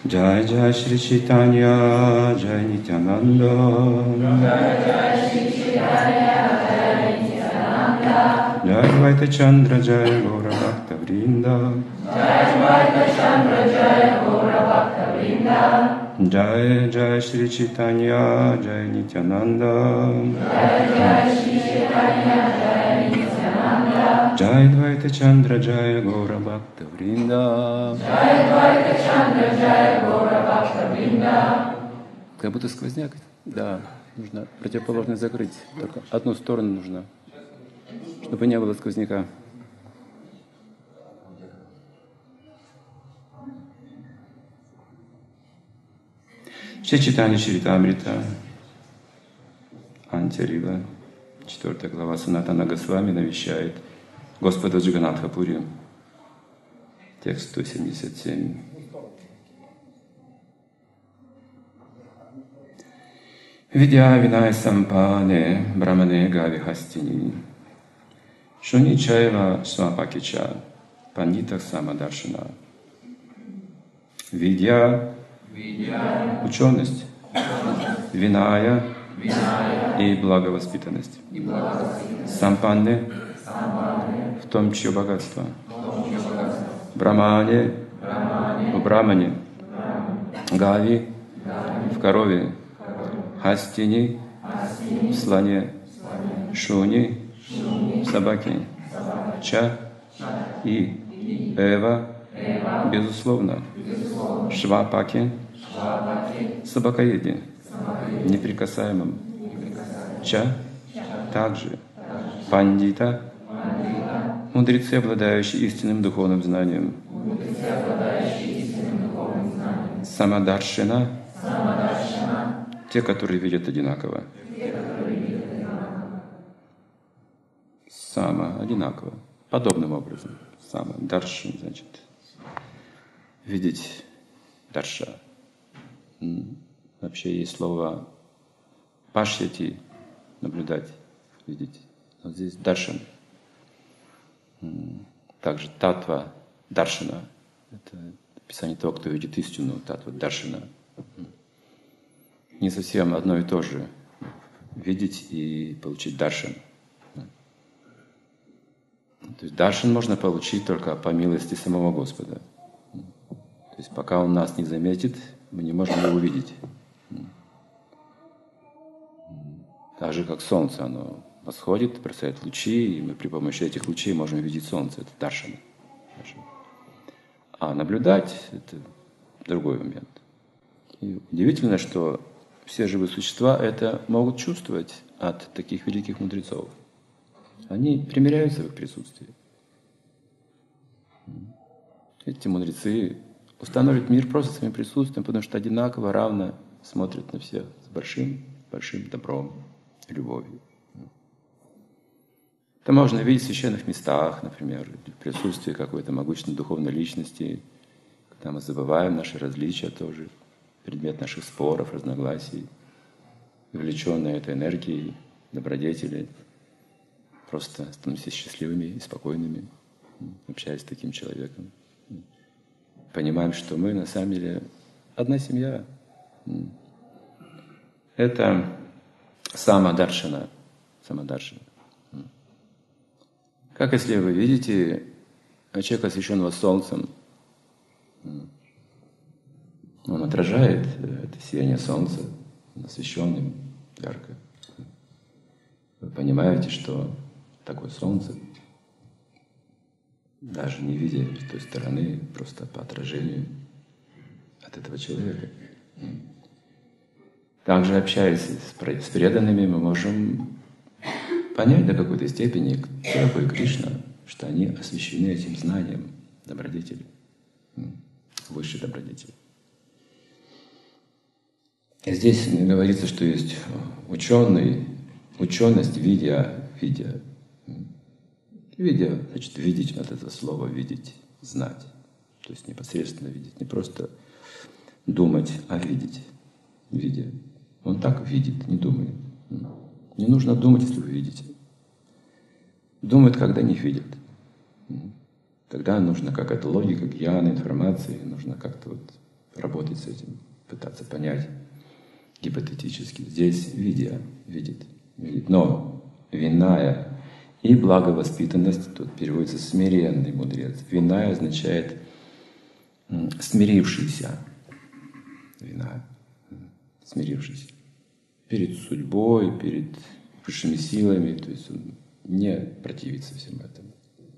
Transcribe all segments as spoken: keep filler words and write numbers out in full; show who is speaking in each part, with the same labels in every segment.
Speaker 1: Jai Jai Shri Chaitanya, Jai Nityananda. Jai Jai Shri Chaitanya, Jai Nityananda. Jai Advaita Chandra, Jai Gaura Bhakta Vrinda. Jai Advaita Chandra, Jai Gaura Bhakta Vrinda. Jai Jai Shri Chaitanya, Jai Nityananda. Jai Jai Shri Chaitanya, Jai Nityananda. Jai Advaita Chandra, Jai Gaura Bhakta Vrinda. Jai Advaita Chandra, Jai Gaura Bhakta Vrinda. Как будто сквозняк. Да, нужно противоположное закрыть. Только одну сторону нужно, чтобы не было сквозняка. Шри Чайтанья Чаритамрита, Антирила, четвертая глава, Санатана Госвами навещает Господа Джаганатха-пури. Текст сто семьдесят семь. Видя виная сампане брамане гави хастини, шуни чайва свапакича, пандитах самадаршина. Видя ученость, виная и благовоспитанность. Сампанне в том, чье богатство. Брамане в брамане. Гави в корове. Хастини в слоне. Шуни в собаке. Ча и эва безусловно. Швапаки собакоеде. Неприкасаемым. Ча также. Пандита мудрецы, обладающие истинным духовным знанием. Самадаршина те, которые видят одинаково. Сама одинаково. Подобным образом. Сама даршин, значит, видеть дарша. Вообще есть слово пашьяти, наблюдать, видеть. Вот здесь даршан. Также татва даршана. Это описание того, кто видит истину, татва даршана. Не совсем одно и то же. Видеть и получить даршан. То есть даршан можно получить только по милости самого Господа. То есть пока Он нас не заметит, мы не можем Его увидеть. Так же, как солнце, оно восходит, бросает лучи, и мы при помощи этих лучей можем видеть солнце. Это даршана. А наблюдать — это другой момент. И удивительно, что все живые существа это могут чувствовать от таких великих мудрецов. Они примиряются в их присутствии. Эти мудрецы устанавливают мир просто своим присутствием, потому что одинаково, равно смотрят на всех с большим, большим добром и любовью. Это можно видеть в священных местах, например, в присутствии какой-то могущественной духовной личности, когда мы забываем наши различия тоже, предмет наших споров, разногласий, увлеченные этой энергией, добродетели, просто становимся счастливыми и спокойными, общаясь с таким человеком. Понимаем, что мы на самом деле одна семья. Это самадаршана. Самадаршана. Как если вы видите человека, освещенного солнцем, он отражает это сияние солнца, освещенным ярко. Вы понимаете, что такое солнце, даже не видя с той стороны, просто по отражению от этого человека. Также, общаясь с преданными, мы можем понять до какой-то степени, кто такой Кришна, что они освящены этим знанием добродетели, высшей добродетели. И здесь говорится, что есть ученый, ученость, видя, видя. Видя, значит, видеть от этого слова, видеть, знать. То есть непосредственно видеть, не просто думать, а видеть, видя. Он так видит, не думает. Не нужно думать, если вы видите. Думают, когда не видят. Тогда нужно какая-то логика, гьяна, информация, нужно как-то вот работать работать с этим, пытаться понять гипотетически. Здесь видя, видит, видит. Но винная и благовоспитанность, тут переводится смиренный мудрец. Винная означает смирившийся. Вина, смирившийся. Перед судьбой, перед высшими силами, то есть он не противится всем этому.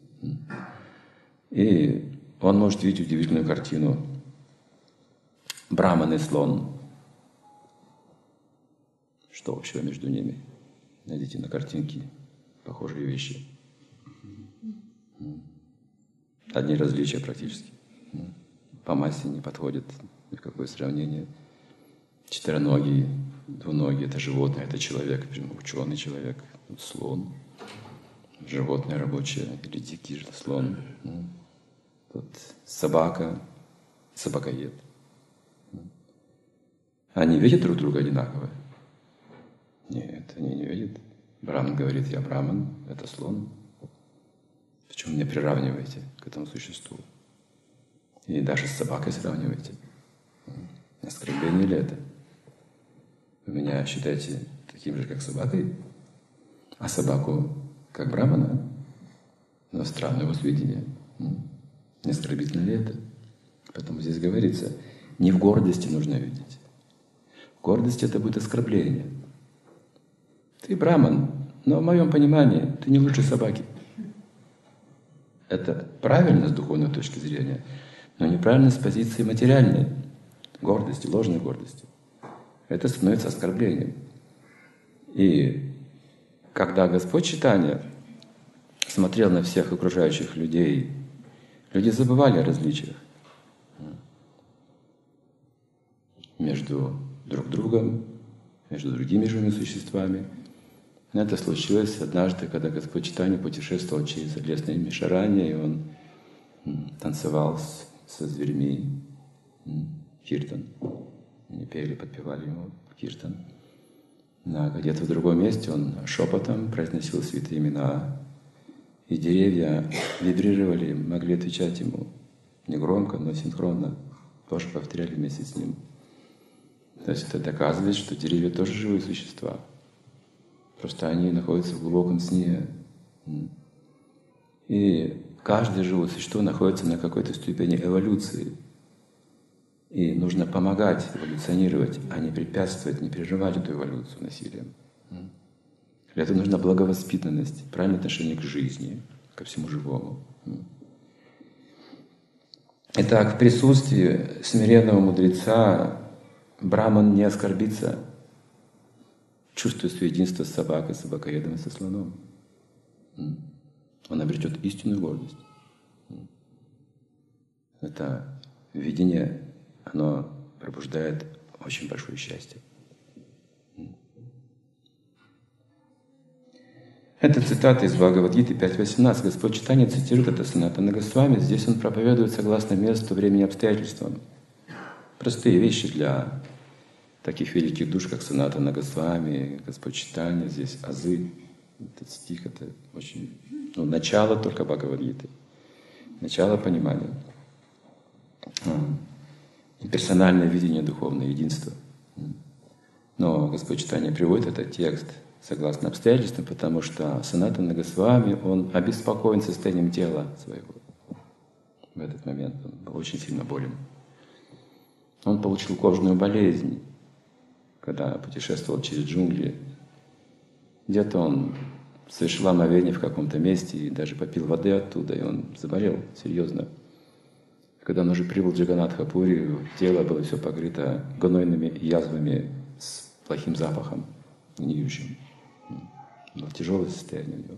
Speaker 1: И он может видеть удивительную картину. Браман и слон. Что общего между ними? Найдите на картинке похожие вещи. Одни различия практически. По массе не подходит ни в какое сравнение. Четвероногий, двуногий — это животное, это человек, ученый человек, слон. Животное рабочее или дикий же слон. Тут собака, собакоед. Они видят друг друга одинаково? Нет, они не видят. Браман говорит: я браман, это слон. Почему меня приравниваете к этому существу? И даже с собакой сравниваете. Оскорбление ли это? Вы меня считаете таким же, как собакой, а собаку как брамана? Но странное возведение. Не оскорбительно ли это? Поэтому здесь говорится, не в гордости нужно видеть. В гордости это будет оскорбление. Ты браман, но в моем понимании ты не лучше собаки. Это правильно с духовной точки зрения, но неправильно с позиции материальной гордости, ложной гордости. Это становится оскорблением. И когда Господь Чайтанья смотрел на всех окружающих людей, люди забывали о различиях между друг другом, между другими живыми существами. И это случилось однажды, когда Господь Чайтанья путешествовал через лесные мишарани, и он танцевал с, со зверьми киртан. Они пели, подпевали ему киртан. А где-то в другом месте он шепотом произносил святые имена. И деревья вибрировали, могли отвечать ему негромко, но синхронно. Тоже повторяли вместе с ним. То есть это доказывает, что деревья тоже живые существа. Просто они находятся в глубоком сне. И каждое живое существо находится на какой-то ступени эволюции. И нужно помогать эволюционировать, а не препятствовать, не переживать эту эволюцию насилием. Для этого нужна благовоспитанность, правильное отношение к жизни, ко всему живому. Итак, в присутствии смиренного мудреца браман не оскорбится, чувствуя свое единство с собакой, собакоедом и со слоном. Он обретет истинную гордость. Это видение, оно пробуждает очень большое счастье. Это цитата из Бхагавад-гиты пять восемнадцать. Господь Чайтанья цитирует это Санатана Госвами. Здесь он проповедует согласно месту, времени, обстоятельствам. Простые вещи для таких великих душ, как Санатана Госвами, Господь Чайтанья. Здесь азы. Этот стих — это очень... Ну, начало только Бхагавад-гиты. Начало понимания. И персональное видение духовного единства. Но Господь Чайтанья приводит этот текст согласно обстоятельствам, потому что Санатана Госвами, он обеспокоен состоянием тела своего. В этот момент он был очень сильно болен. Он получил кожную болезнь, когда путешествовал через джунгли. Где-то он совершил омовение в каком-то месте и даже попил воды оттуда, и он заболел серьезно. Когда он уже прибыл в Джаганнатха-пури, тело было все покрыто гнойными язвами с плохим запахом, гниющим. Было тяжелое состояние у него.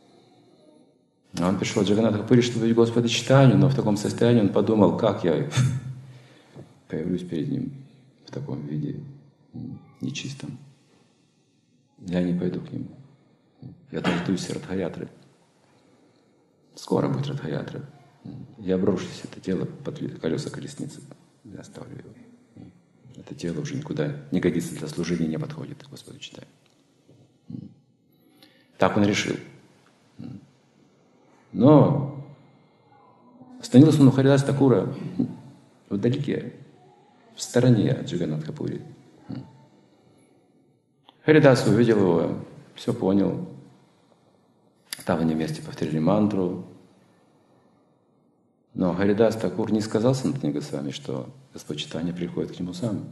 Speaker 1: А он пришел в Джаганнатха-пури, чтобы видеть Господа Чайтанью, но в таком состоянии он подумал, как я появлюсь перед ним в таком виде нечистом. Я не пойду к нему. Я дождусь Радха-ятры. Скоро будет Радха-ятра. Я брошусь это тело под колеса колесницы. Я оставлю его. Это тело уже никуда не годится для служения, не подходит Господу Чайтанье. Так он решил. Но остановился он у Харидаса Такура вдалеке, в в стороне от Джаганнатха-пури. Харидас увидел его, все понял. Там они вместе повторили мантру. Но Харидас Такур не сказал Санатане Госвами, что Господь Чайтанья приходит к нему сам.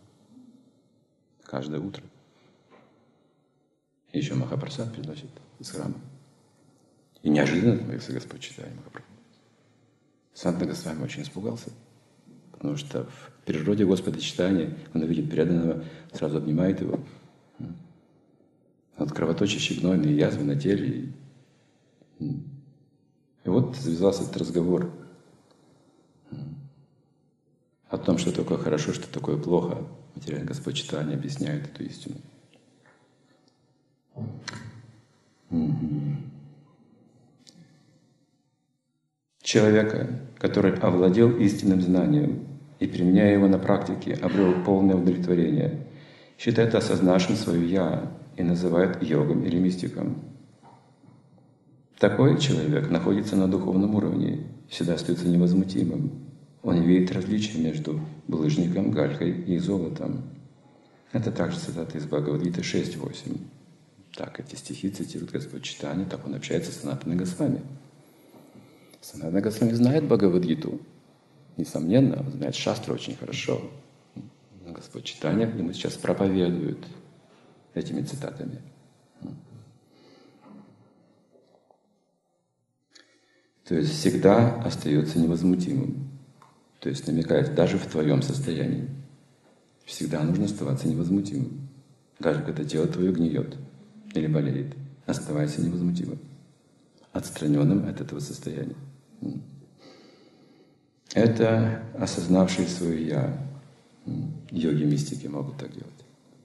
Speaker 1: Каждое утро. И еще Махапрасад приносит из храма. И неожиданно появился Господь Чайтанья Махапрабху. Санатана Госвами очень испугался. Потому что в природе Господа Чайтаньи он увидит преданного, сразу обнимает его. От кровоточащей гнойной язвы на теле. И вот завязался этот разговор о том, что такое хорошо, что такое плохо. Материальный Господь Чайтанья объясняет эту истину. Человека, который овладел истинным знанием и, применяя его на практике, обрел полное удовлетворение, считает осознавшим свое «я» и называет йогом или мистиком. Такой человек находится на духовном уровне, всегда остается невозмутимым. Он не видит различия между булыжником, галькой и золотом. Это также цитата из Бхагавад-гиты шесть восемь. Так эти стихи цитирует Господь Чайтанья, так он общается с Санатаной Госвами. Санатана Госвами знает Бхагавад-гиту. Несомненно, он знает шастру очень хорошо. Но Господь Чайтанья ему сейчас проповедует этими цитатами. То есть всегда остается невозмутимым. То есть намекает, даже в твоем состоянии всегда нужно оставаться невозмутимым. Даже когда тело твое гниет или болеет, оставайся невозмутимым, отстраненным от этого состояния. Это осознавшие свое «я». Йоги-мистики могут так делать.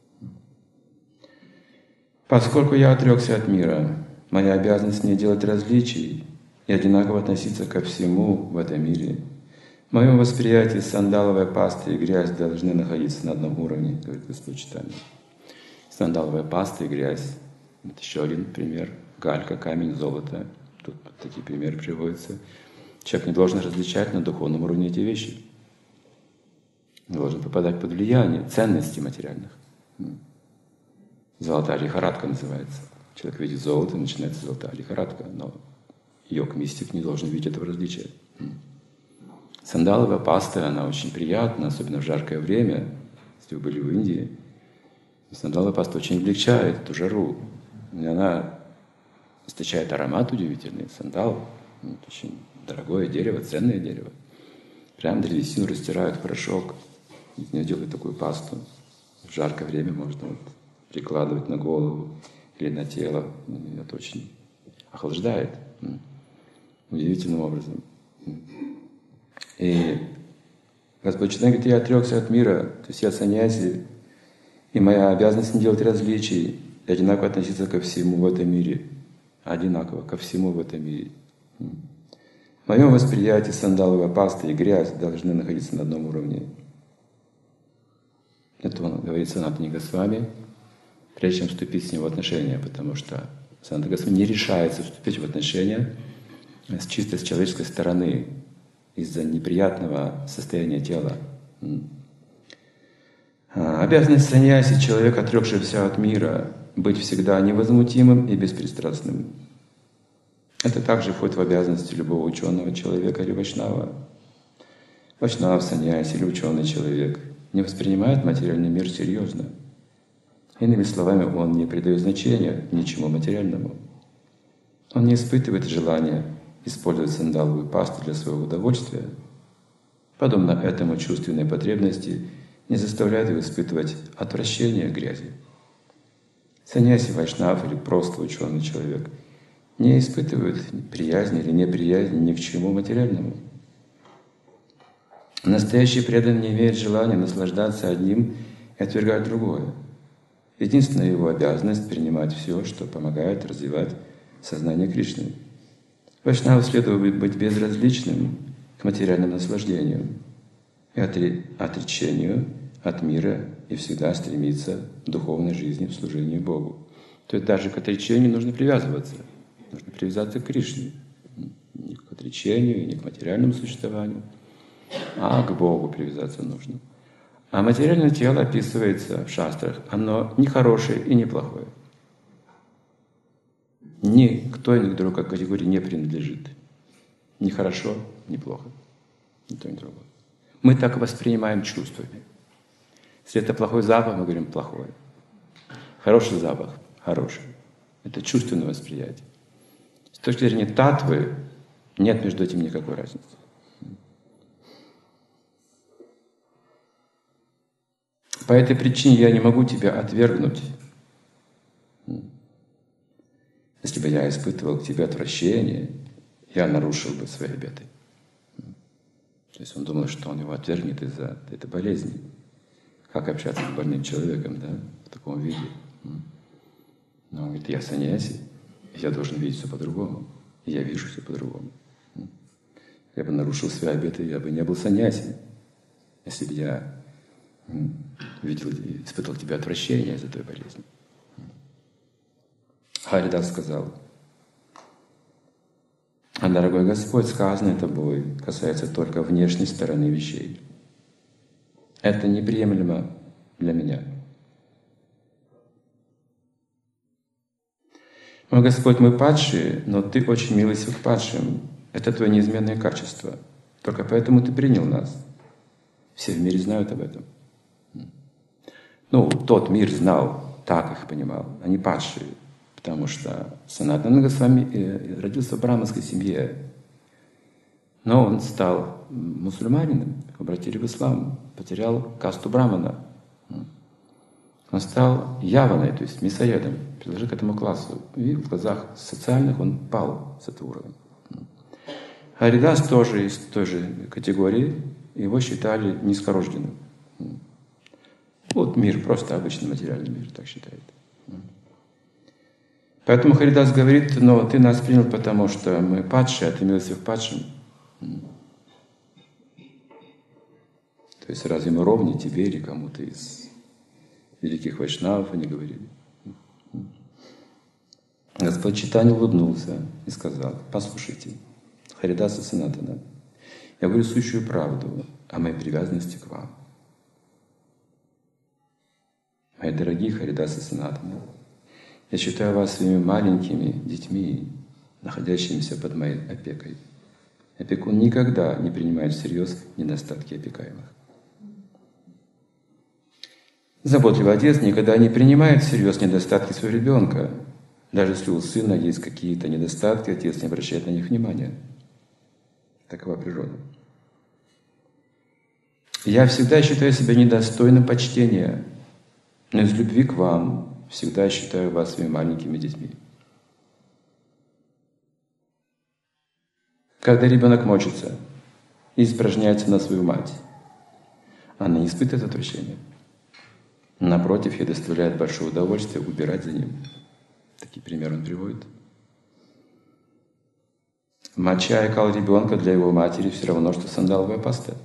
Speaker 1: Поскольку я отрекся от мира, моя обязанность не делать различий и одинаково относиться ко всему в этом мире. В моем восприятии сандаловая паста и грязь должны находиться на одном уровне, говорит Господь Чайтанья. Сандаловая паста и грязь — это еще один пример. Галька, камень, золото. Тут такие примеры приводятся. Человек не должен различать на духовном уровне эти вещи. Не должен попадать под влияние ценностей материальных. Золотая лихорадка называется. Человек видит золото, и начинается золотая лихорадка. Но йог-мистик не должен видеть этого различия. Сандаловая паста, она очень приятна, особенно в жаркое время. Если вы были в Индии, сандаловая паста очень облегчает эту жару. И она источает аромат удивительный. Сандал — это очень дорогое дерево, ценное дерево. Прям древесину растирают в порошок, из нее делают такую пасту. В жаркое время можно вот прикладывать на голову или на тело. Это очень охлаждает удивительным образом. И Господь Чайтанья говорит, я отрекся от мира, то есть я саньяси, и моя обязанность не делать различий, и одинаково относиться ко всему в этом мире. Одинаково ко всему в этом мире. В моем восприятии сандаловая паста и грязь должны находиться на одном уровне. Это он говорит Санатане Госвами, прежде чем вступить с ним в отношения, потому что Санатана Госвами не решается вступить в отношения с чисто с человеческой стороны, из-за неприятного состояния тела. Обязанность саньяси, человека, отрекшегося от мира, быть всегда невозмутимым и беспристрастным. Это также входит в обязанности любого ученого человека или вайшнава. Вайшнав, саньяси или ученый человек не воспринимает материальный мир серьезно. Иными словами, он не придает значения ничему материальному. Он не испытывает желания использовать сандаловую пасту для своего удовольствия. Подобно этому чувственные потребности не заставляют его испытывать отвращение к грязи. Саньяси, вайшнав или просто ученый человек не испытывают приязни или неприязни ни к чему материальному. Настоящий преданный не имеет желания наслаждаться одним и отвергать другое. Единственная его обязанность — принимать все, что помогает развивать сознание Кришны. Вайшнаву следует быть безразличным к материальным наслаждениям и отречению от мира и всегда стремиться к духовной жизни в служении Богу. То есть даже к отречению нужно привязываться. Нужно привязаться к Кришне. Не к отречению, не к материальному существованию, а к Богу привязаться нужно. А материальное тело описывается в шастрах. Оно не хорошее и не плохое. Ни к той, ни к другой категории не принадлежит. Ни хорошо, ни плохо. Ни то, ни другое. Мы так воспринимаем чувствами. Если это плохой запах, мы говорим плохой. Хороший запах, хороший. Это чувственное восприятие. С точки зрения татвы нет между этим никакой разницы. По этой причине я не могу тебя отвергнуть. Если бы я испытывал к тебе отвращение, я нарушил бы свои обеты. То есть он думал, что он его отвергнет из-за этой болезни. Как общаться с больным человеком, да, в таком виде. Но он говорит, я саньяси, я должен видеть все по-другому. И я вижу все по-другому. Я бы нарушил свои обеты, я бы не был саньяси, если бы я видел, испытывал к тебе отвращение из-за той болезни. Харидас сказал, а, дорогой Господь, сказанное тобой касается только внешней стороны вещей. Это неприемлемо для меня. Мой Господь, мы падшие, но Ты очень милостив к падшим. Это Твое неизменное качество. Только поэтому Ты принял нас. Все в мире знают об этом. Ну, тот мир знал, так их понимал. Они падшие, потому что Санатана Госвами родился в браманской семье. Но он стал мусульманином, обратили в ислам, потерял касту брамана. Он стал яваной, то есть мясоедом, принадлежит к этому классу. И в глазах социальных он пал с этого уровня. Харидас тоже из той же категории, его считали низкорожденным. Вот мир, просто обычный материальный мир, так считает. Поэтому Харидас говорит, но ты нас принял, потому что мы падшие, а ты милостив к падшим. То есть разве мы ровнее тебе или кому-то из великих вайшнавов, они говорили. Господь Чайтанья улыбнулся и сказал, послушайте, Харидаса Санатана, я говорю сущую правду о моей привязанности к вам. Мои дорогие Харидасы Санатана, я считаю вас своими маленькими детьми, находящимися под моей опекой. Опекун никогда не принимает всерьез недостатки опекаемых. Заботливый отец никогда не принимает всерьез недостатки своего ребенка. Даже если у сына есть какие-то недостатки, отец не обращает на них внимания. Такова природа. Я всегда считаю себя недостойным почтения, но из любви к вам всегда считаю вас своими маленькими детьми. Когда ребенок мочится и испражняется на свою мать, она не испытывает отвращения. Напротив, ей доставляет большое удовольствие убирать за ним. Такие примеры он приводит. Моча и кал ребенка для его матери все равно, что сандаловая паста.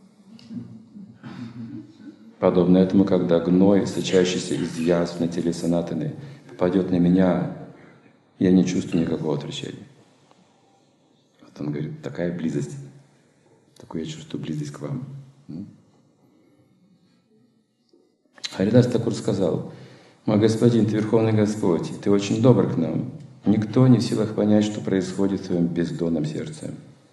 Speaker 1: Подобно этому, когда гной, сочащийся из язв на теле Санатаны, попадет на меня, я не чувствую никакого отвращения. Вот он говорит, такая близость, такую я чувствую близость к вам. Харидас Такур сказал, мой господин, ты Верховный Господь, ты очень добр к нам. Никто не в силах понять, что происходит в твоем бездонном сердце.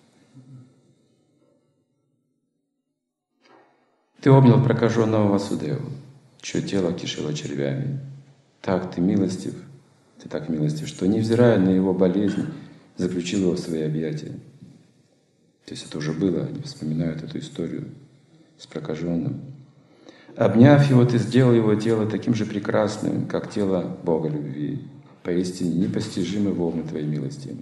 Speaker 1: Ты обнял прокаженного Васудеву, чье тело кишело червями. Так ты милостив, ты так милостив, что, невзирая на его болезнь, заключил его в свои объятия. То есть это уже было, они вспоминают эту историю с прокаженным. Обняв его, ты сделал его тело таким же прекрасным, как тело Бога любви. Поистине непостижимы волны твоей милости.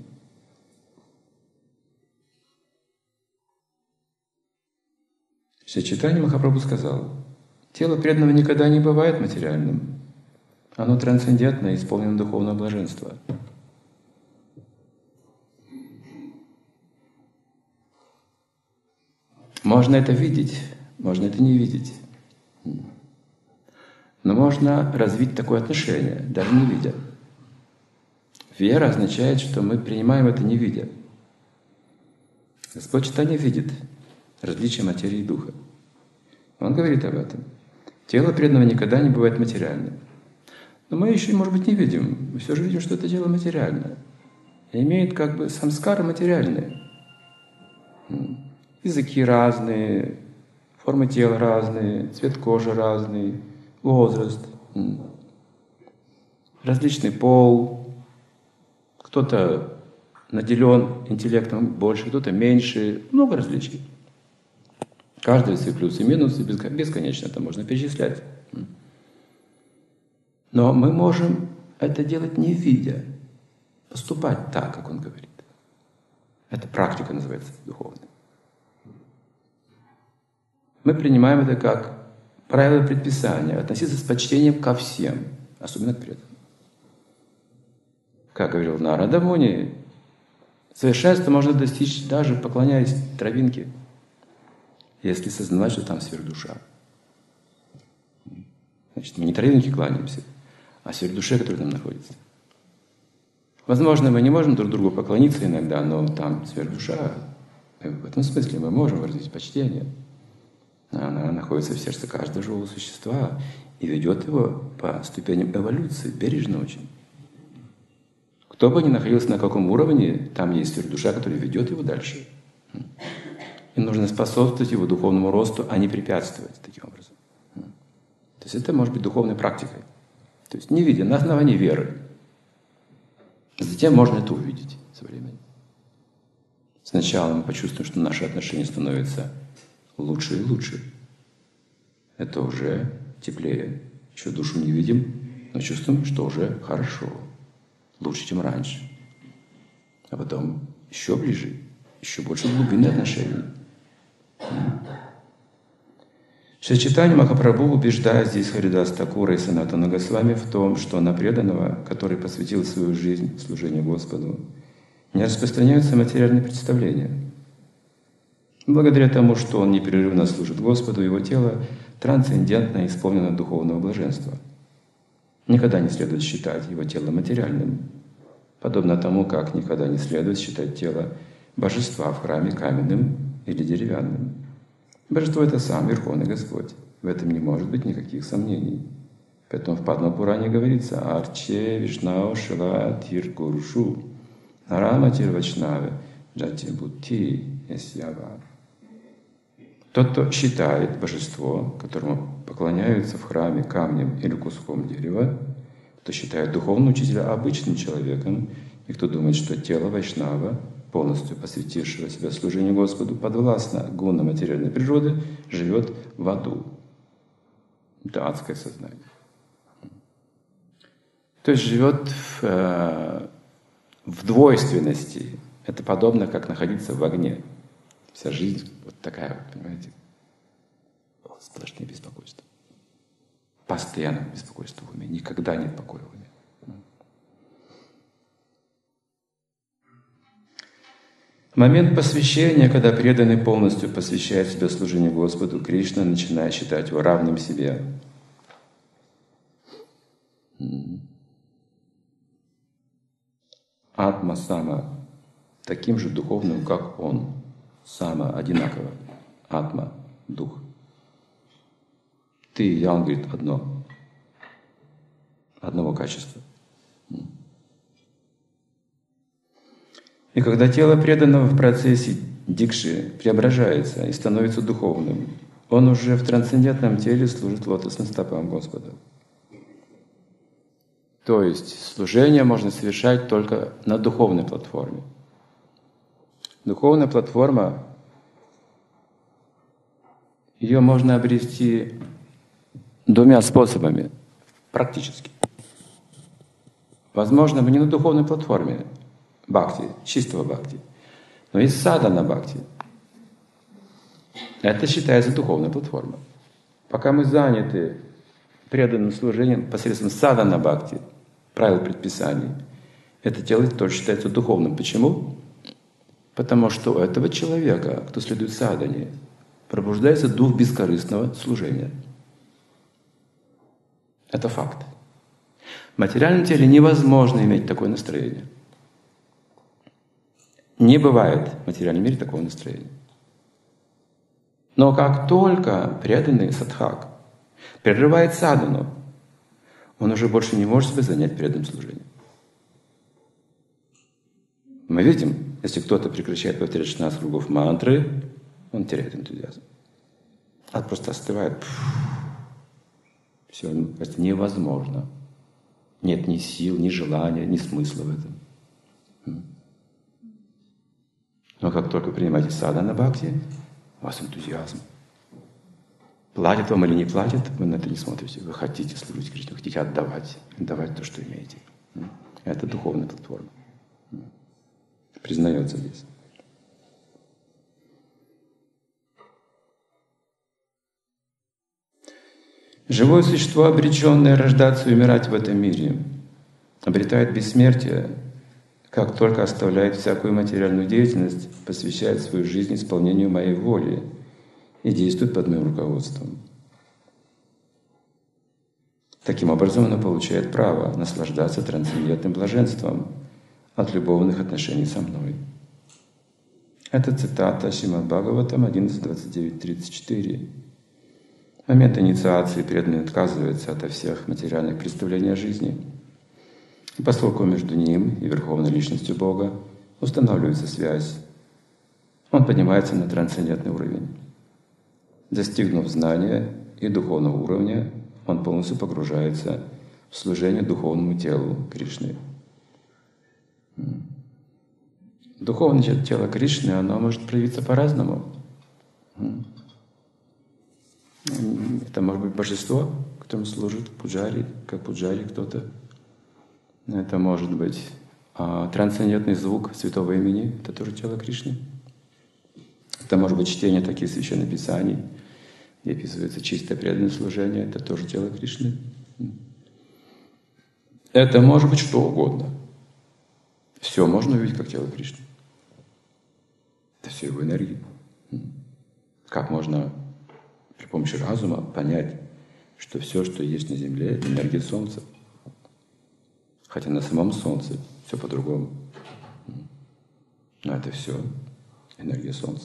Speaker 1: Шри Чайтанья Махапрабху сказал, тело преданного никогда не бывает материальным. Оно трансцендентно и исполнено духовного блаженства. Можно это видеть, можно это не видеть. Но можно развить такое отношение, даже не видя. Вера означает, что мы принимаем это не видя. Господь Чайтанья видит различия материи и духа. Он говорит об этом. Тело преданного никогда не бывает материальным. Но мы еще, может быть, не видим. Мы все же видим, что это тело материальное. И имеет как бы самскары материальные. Языки разные, формы тела разные, цвет кожи разный, возраст, различный пол. Кто-то наделен интеллектом больше, кто-то меньше. Много различий. Каждый свои плюсы и минусы, бесконечно это можно перечислять. Но мы можем это делать не видя, поступать так, как он говорит. Эта практика называется духовной. Мы принимаем это как правило предписания, относиться с почтением ко всем, особенно к преданным. Как говорил Нарада Муни, совершенство можно достичь даже поклоняясь травинке, если сознавать, что там сверхдуша. Значит, мы не травинке кланяемся, а сверхдуше, которая там находится. Возможно, мы не можем друг другу поклониться иногда, но там сверхдуша. В этом смысле мы можем выразить почтение. Она находится в сердце каждого живого существа и ведет его по ступеням эволюции, бережно очень. Кто бы ни находился на каком уровне, там есть сверхдуша, которая ведет его дальше. И нужно способствовать его духовному росту, а не препятствовать таким образом. То есть это может быть духовной практикой. То есть не видя, на основании веры. Затем можно это увидеть со временем. Сначала мы почувствуем, что наши отношения становятся лучше и лучше. Это уже теплее. Еще душу не видим, но чувствуем, что уже хорошо. Лучше, чем раньше. А потом еще ближе, еще больше глубины отношений. Шри Чайтанья Махапрабху убеждает здесь Харидас Такура и Санатана Госвами в том, что на преданного, который посвятил свою жизнь служению Господу, не распространяются материальные представления. Благодаря тому, что он непрерывно служит Господу, его тело трансцендентно исполнено духовного блаженства. Никогда не следует считать его тело материальным, подобно тому, как никогда не следует считать тело божества в храме каменным или деревянным. Божество — это сам Верховный Господь. В этом не может быть никаких сомнений. Поэтому в Падма-пуране говорится «Арче Вишнау Шила Тир Гурушу Нарама Тир Вачнаве Джати Бутти Ясьява». Тот, кто считает божество, которому поклоняются в храме камнем или куском дерева, кто считает духовного учителя обычным человеком, и кто думает, что тело Вайшнава, полностью посвятившего себя служению Господу, подвластно гунам материальной природы, живет в аду. Это адское сознание. То есть живет в, э, в двойственности. Это подобно, как находиться в огне. Вся жизнь вот такая вот, понимаете? Сплошные беспокойства. Постоянное беспокойство в уме. Никогда нет покоя в уме. Момент посвящения, когда преданный полностью посвящает себя служению Господу, Кришна начинает считать его равным себе. Атма сама таким же духовным, как он. Сама одинаково. Атма — дух. Ты и я, он говорит, одно. Одного качества. И когда тело преданного в процессе дикши преображается и становится духовным, он уже в трансцендентном теле служит лотосным стопам Господа. То есть служение можно совершать только на духовной платформе. Духовная платформа, ее можно обрести двумя способами, практически. Возможно, мы не на духовной платформе бхакти, чистого бхакти, но есть садхана бхакти. Это считается духовной платформой. Пока мы заняты преданным служением посредством садхана бхакти, правил предписаний, это тело тоже считается духовным. Почему? Потому что у этого человека, кто следует садхане, пробуждается дух бескорыстного служения. Это факт. В материальном теле невозможно иметь такое настроение. Не бывает в материальном мире такого настроения. Но как только преданный садхак прерывает садхану, он уже больше не может себя занять преданным служением. Мы видим, если кто-то прекращает повторять шестнадцать кругов мантры, он теряет энтузиазм. Он просто остывает. Все, это невозможно. Нет ни сил, ни желания, ни смысла в этом. Но как только принимаете садхана бхакти, у вас энтузиазм. Платят вам или не платят, вы на это не смотрите. Вы хотите служить Кришне, хотите отдавать, отдавать то, что имеете. Это духовная платформа. Признается здесь. Живое существо, обреченное рождаться и умирать в этом мире, обретает бессмертие, как только оставляет всякую материальную деятельность, посвящает свою жизнь исполнению моей воли и действует под моим руководством. Таким образом, оно получает право наслаждаться трансцендентным блаженством от любовных отношений со мной. Это цитата Шримад Бхагаватам одиннадцать, двадцать девять, тридцать четыре. В момент инициации преданный отказывается от всех материальных представлений о жизни. И поскольку между ним и Верховной Личностью Бога устанавливается связь, он поднимается на трансцендентный уровень. Достигнув знания и духовного уровня, он полностью погружается в служение духовному телу Кришны. Духовное тело Кришны, оно может проявиться по-разному. Это может быть божество, которому служит пуджари, как пуджари кто-то. Это может быть а, трансцендентный звук святого имени, это тоже тело Кришны. Это может быть чтение таких священных писаний, где описывается чистое преданное служение, это тоже тело Кришны. Это может быть что угодно. Все можно увидеть как тело Кришны. Это все его энергии. Как можно при помощи разума понять, что все, что есть на Земле, это энергия Солнца. Хотя на самом Солнце все по-другому. Но это все энергия Солнца.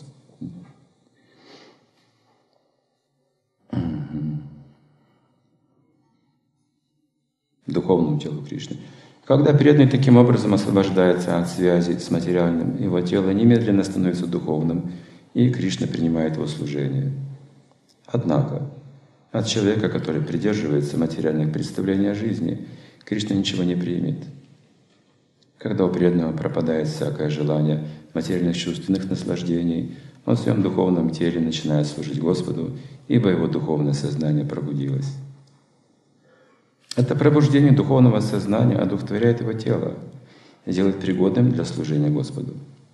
Speaker 1: Духовному телу Кришны. Когда преданный таким образом освобождается от связи с материальным, его тело немедленно становится духовным, и Кришна принимает его служение. Однако, от человека, который придерживается материальных представлений о жизни, Кришна ничего не примет. Когда у преданного пропадает всякое желание материальных чувственных наслаждений, он в своем духовном теле начинает служить Господу, ибо его духовное сознание пробудилось. Это пробуждение духовного сознания одухотворяет его тело и делает пригодным для служения Господу.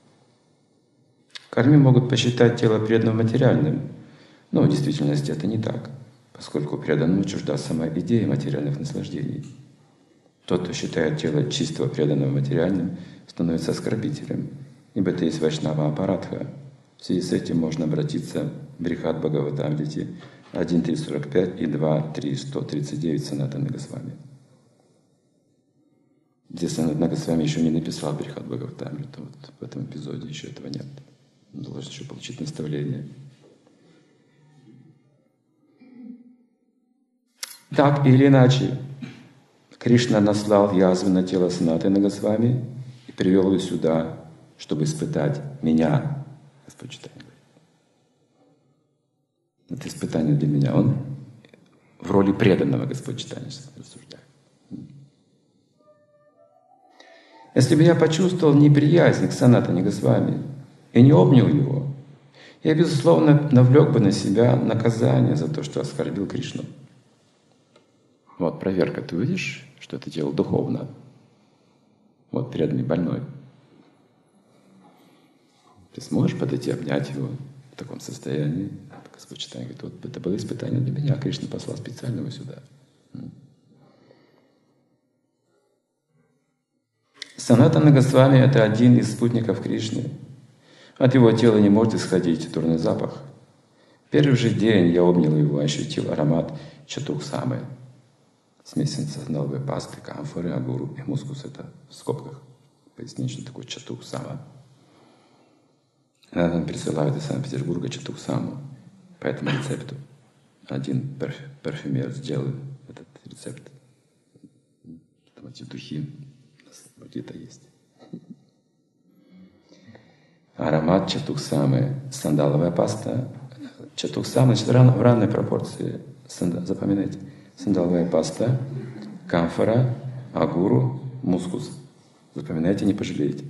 Speaker 1: Карми могут посчитать тело преданного материальным, но в действительности это не так, поскольку преданному чужда сама идея материальных наслаждений. Тот, кто считает тело чистого преданного материальным, становится оскорбителем, ибо это есть Вайшнава Апарадха. В связи с этим можно обратиться в Брихад Бхагаватамрите один три сорок пять и два три сто тридцать девять Санатаны Госвами. Здесь Санатана Госвами еще не написал Брихад Бхагаватамриту, вот в этом эпизоде еще этого нет. Он должен еще получить наставление. Так или иначе, Кришна наслал язву на тело Санатаны Госвами и привел его сюда, чтобы испытать меня, Господь читает. Это испытание для меня. Он в роли преданного, Господь читает, рассуждает. Если бы я почувствовал неприязнь к Санатане Госвами и не обнял его, я, безусловно, навлек бы на себя наказание за то, что оскорбил Кришну. Вот проверка. Ты видишь, что это дело духовно? Вот преданный больной. Ты сможешь подойти, обнять его в таком состоянии? Господь читает, говорит, вот это было испытание для меня. Кришна послал специально его сюда. Санатана Госвами — это один из спутников Кришны. От его тела не может исходить дурный запах. В первый же день я обнял его, ощутил аромат чатухсамы. Смесь сосновой пасты, камфоры, агуру и мускус — это в скобках. Пояснить, что такое чатухсама. Она нам присылает из Санкт-Петербурга чатухсаму. по этому рецепту. Один парфю, парфюмер сделал этот рецепт. Там эти духи где-то есть. Аромат чатуксамы, сандаловая паста. Чатуксама, значит, в равной пропорции. Запоминайте. Сандаловая паста, камфора, агуру, мускус. Запоминайте, не пожалеете.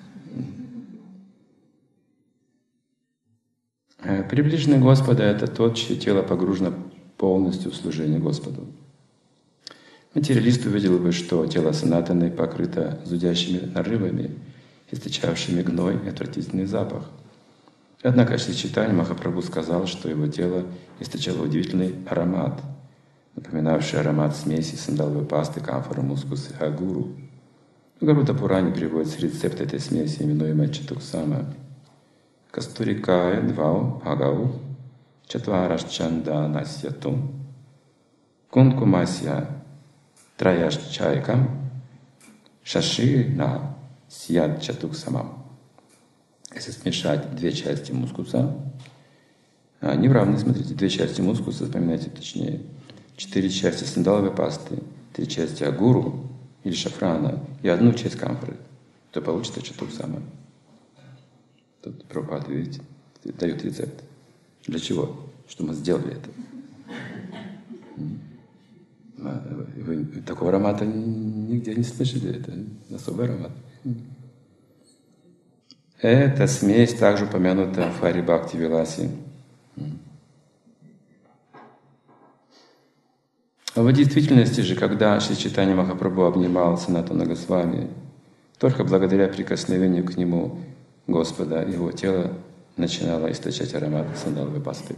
Speaker 1: Приближенный Господа — это тот, чье тело погружено полностью в служение Господу. Материалист увидел бы, что тело Санатаны покрыто зудящими нарывами, источавшими гной и отвратительный запах. Однако Шри Чайтанья Махапрабху сказал, что его тело источало удивительный аромат, напоминавший аромат смеси сандаловой пасты, камфоры, мускуса и агуру. В Гаруда Пуране приводится рецепт этой смеси, именуемой чатуксама. Кастурикая двау агау чатварашчанданасьяту кункумасья траяшчайкам шашина сьяд чатуксамам. Если смешать две части мускуса, они в равны, смотрите, две части мускуса, запоминайте точнее, четыре части сандаловой пасты, три части агуру или шафрана и одну часть камфоры, то получится чатуксама. Тут Прабхупада, видите, дает рецепт. Для чего? Что мы сделали это. Вы такого аромата нигде не слышали, это особый аромат. Эта смесь также упомянута в Хари Бхакти Виласе. А в действительности же, когда Шри Чайтанья Махапрабху обнимал Санатана Госвами, только благодаря прикосновению к нему Господа, его тело начинало источать аромат сандаловой пасты.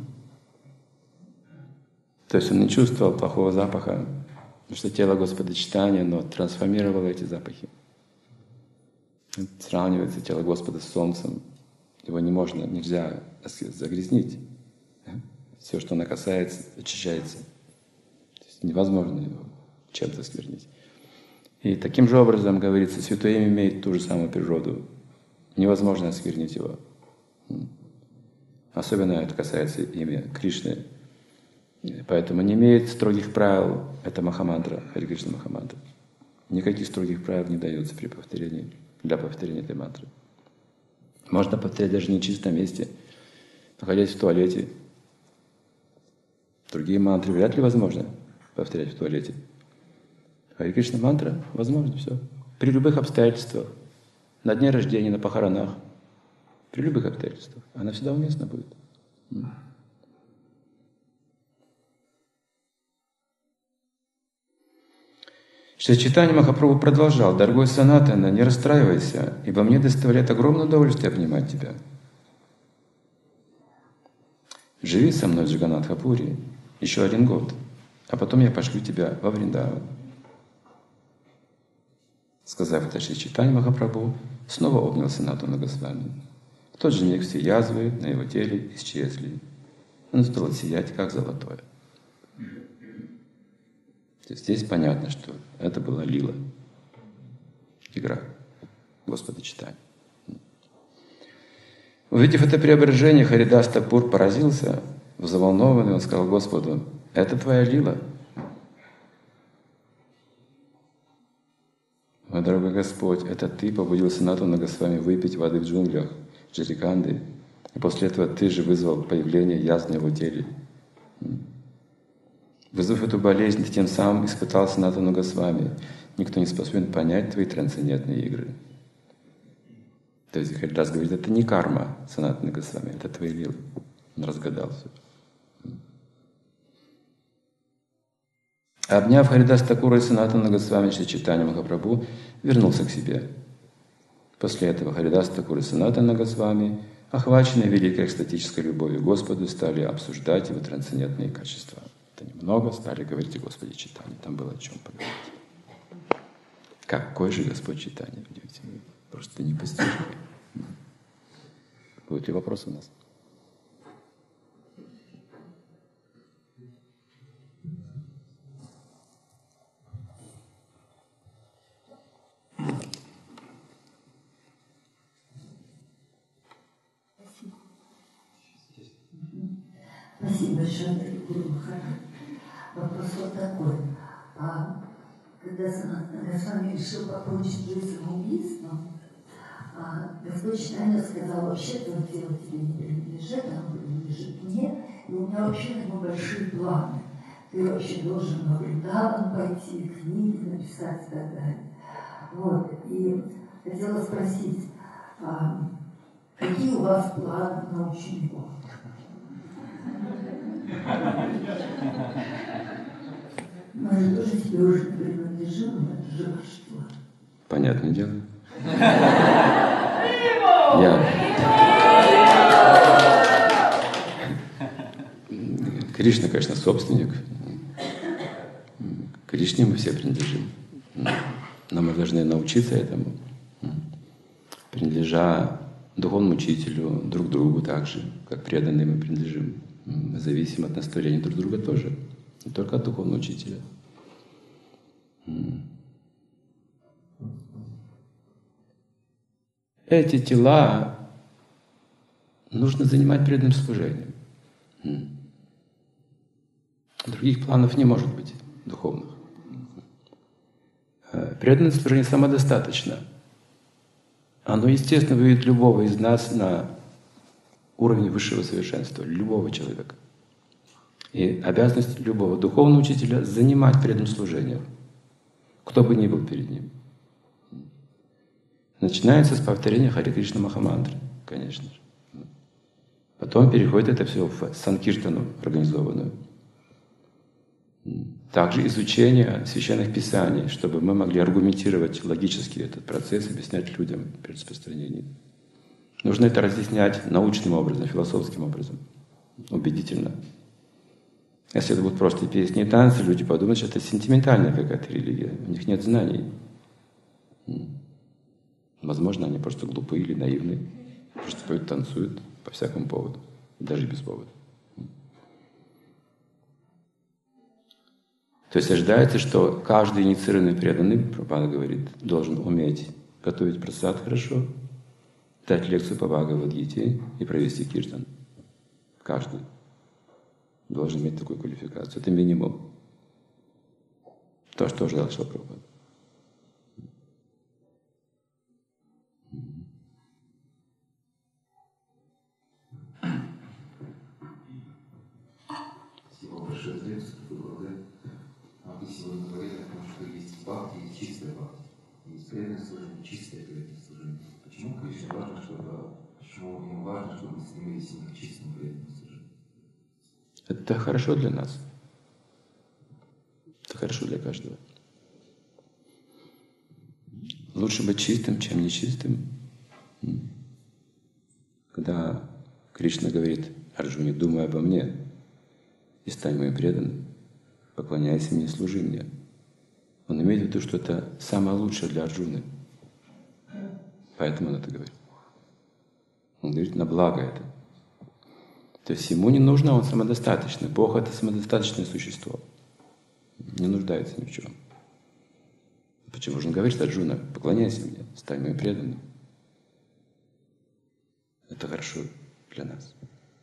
Speaker 1: То есть он не чувствовал плохого запаха, потому что тело Господа Чайтаньи, оно трансформировало эти запахи. Сравнивается тело Господа с солнцем. Его не можно, нельзя загрязнить. Все, что оно касается, очищается. То есть невозможно его чем-то осквернить. И таким же образом, говорится, Святое Имя имеет ту же самую природу. Невозможно осквернить его. Особенно это касается имя Кришны. Поэтому не имеет строгих правил эта Махамантра, Хари Кришна Махамантра. Никаких строгих правил не дается при повторении, для повторения этой мантры. Можно повторять даже не в чистом месте, находясь в туалете. Другие мантры вряд ли возможно повторять в туалете. Хари Кришна мантра возможно все. При любых обстоятельствах. На дне рождения, на похоронах. При любых обстоятельствах. Она всегда уместна будет. Шри Чайтанья Махапрабху продолжал: «Дорогой Санатана, не расстраивайся, ибо мне доставляет огромное удовольствие обнимать тебя. Живи со мной в Джаганнатха-пури еще один год, а потом я пошлю тебя во Вриндаван». Сказав это, Шри Чайтанья Махапрабху снова обнял Санатану Госвами. В тот же миг все язвы на его теле исчезли. Он стал сиять, как золотое. То есть здесь понятно, что это была лила, игра Господа Чайтаньи. Увидев это преображение, Харидас Такур поразился, взволнованный, он сказал Господу: «Это твоя лила». «О, дорогой Господь, это ты побудил Санатану Госвами выпить воды в джунглях Джариканды, и после этого ты же вызвал появление язв на его теле. Вызвав эту болезнь, ты тем самым испытал Санатану Госвами. Никто не способен понять твои трансцендентные игры». То есть Харидас говорит, это не карма Санатаны Госвами, это твои лилы. Он разгадал все. Обняв Харидас Такура и Санатана Госвами, Шри Чайтанья Махапрабху вернулся к себе. После этого Харидас Такур и Санатана Госвами, охваченные великой экстатической любовью к Господу, стали обсуждать его трансцендентные качества. Это немного стали говорить о Господе Чайтанье. Там было о чем поговорить. Какой же Господь Чайтанья, удивительный, просто непостижимый. Будут ли вопросы у нас?
Speaker 2: Спасибо большое, Гуру Махарадж. Вопрос вот такой. А когда Госвами решил покончить жизнь самоубийством, а Господь Чайтанья сказал, вообще твое тело тебе не принадлежит, оно принадлежит мне, и у меня вообще на него большие планы. Ты вообще должен на Вриндаван пойти, книги написать и так далее. Вот. И хотела спросить, а какие у вас планы на учеников? Мы же тоже тебе уже не принадлежим, это же божество.
Speaker 1: Понятное дело. Я... Кришна, конечно, собственник. Кришне мы все принадлежим. Но мы должны научиться этому, принадлежа духовному учителю, друг другу так же, как преданные мы принадлежим. Мы зависим от наставления друг друга тоже, не только от духовного учителя. Эти тела нужно занимать преданным служением. Других планов не может быть духовных. Преданное служение самодостаточно. Оно, естественно, выведет любого из нас на уровень высшего совершенства, любого человека. И обязанность любого духовного учителя — занимать преданным служением, кто бы ни был перед ним. Начинается с повторения Харе Кришна Махамантры, конечно же. Потом переходит это все в санкиртану организованную. Также изучение священных писаний, чтобы мы могли аргументировать логически этот процесс, объяснять людям при распространении. Нужно это разъяснять научным образом, философским образом, убедительно. Если это будут просто песни и танцы, люди подумают, что это сентиментальная какая-то религия, у них нет знаний. Возможно, они просто глупые или наивные, просто поют, танцуют по всякому поводу, даже без повода. То есть ожидается, что каждый инициированный преданный, Прабхупада говорит, должен уметь готовить прасад хорошо, дать лекцию по Бхагавад-гите и провести киртан. Каждый должен иметь такую квалификацию. Это минимум. То, что ожидал Шрила Прабхупада.
Speaker 3: Спасибо большое за лекцию. Вы сегодня говорили о том, что есть бхакти, есть чистая бхакти. Есть преданное служение, чистое преданное служение. Почему Кришне важно, чтобы, почему им важно, чтобы мы стремились именно к чистому преданному служению?
Speaker 1: Это хорошо для нас. Это хорошо для каждого. Лучше быть чистым, чем нечистым. Когда Кришна говорит Арджуне: думай обо мне и стань моим преданным, поклоняйся мне, служи мне. Он имеет в виду, что это самое лучшее для Арджуны. Поэтому он это говорит. Он говорит на благо это. То есть ему не нужно, он самодостаточный. Бог — это самодостаточное существо. Не нуждается ни в чем. Почему же он говорит, что Арджуна, поклоняйся мне, стань моим преданным? Это хорошо для нас.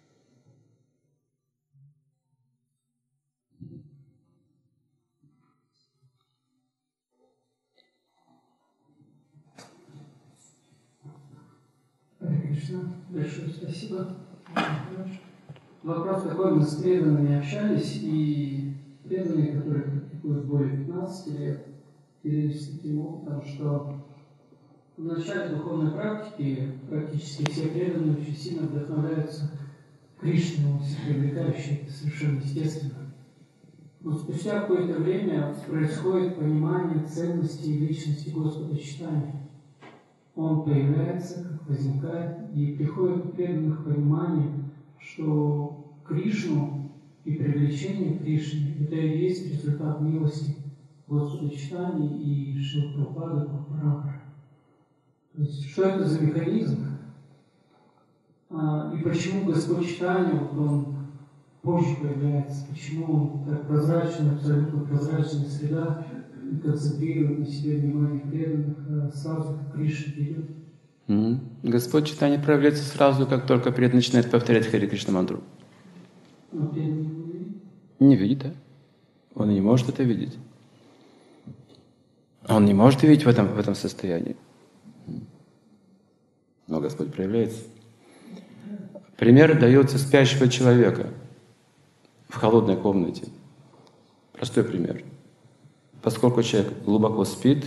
Speaker 4: Кришна, большое спасибо. Вопрос такой: мы с преданными общались, и преданные, которые практикуют более пятнадцати лет, делились таким опытом, что в начале духовной практики практически все преданные очень сильно вдохновляются Кришной, он всех привлекающий, это совершенно естественно. Но спустя какое-то время происходит понимание ценности и личности Господа Чайтаньи. Он появляется, как возникает, и приходит у преданных понимание, что Кришну и привлечение Кришны — это и есть результат милости Господа Чайтаньи и Шрилы Прабхупады Парампары. То есть, что это за механизм? А, и почему Господь Чайтанья, вот он позже появляется, почему он так прозрачная, абсолютно прозрачная среда, и концентрирует на себе внимание преданных, а сразу как Кришна идет.
Speaker 1: Mm-hmm. Господь Чайтанья проявляется сразу, как только преданный начинает повторять Харе Кришна мантру.
Speaker 4: Но преданный
Speaker 1: Не видит, да? Он не может это видеть. Он не может видеть в этом, в этом состоянии. Но Господь проявляется. Пример дается спящего человека в холодной комнате. Простой пример. Поскольку человек глубоко спит,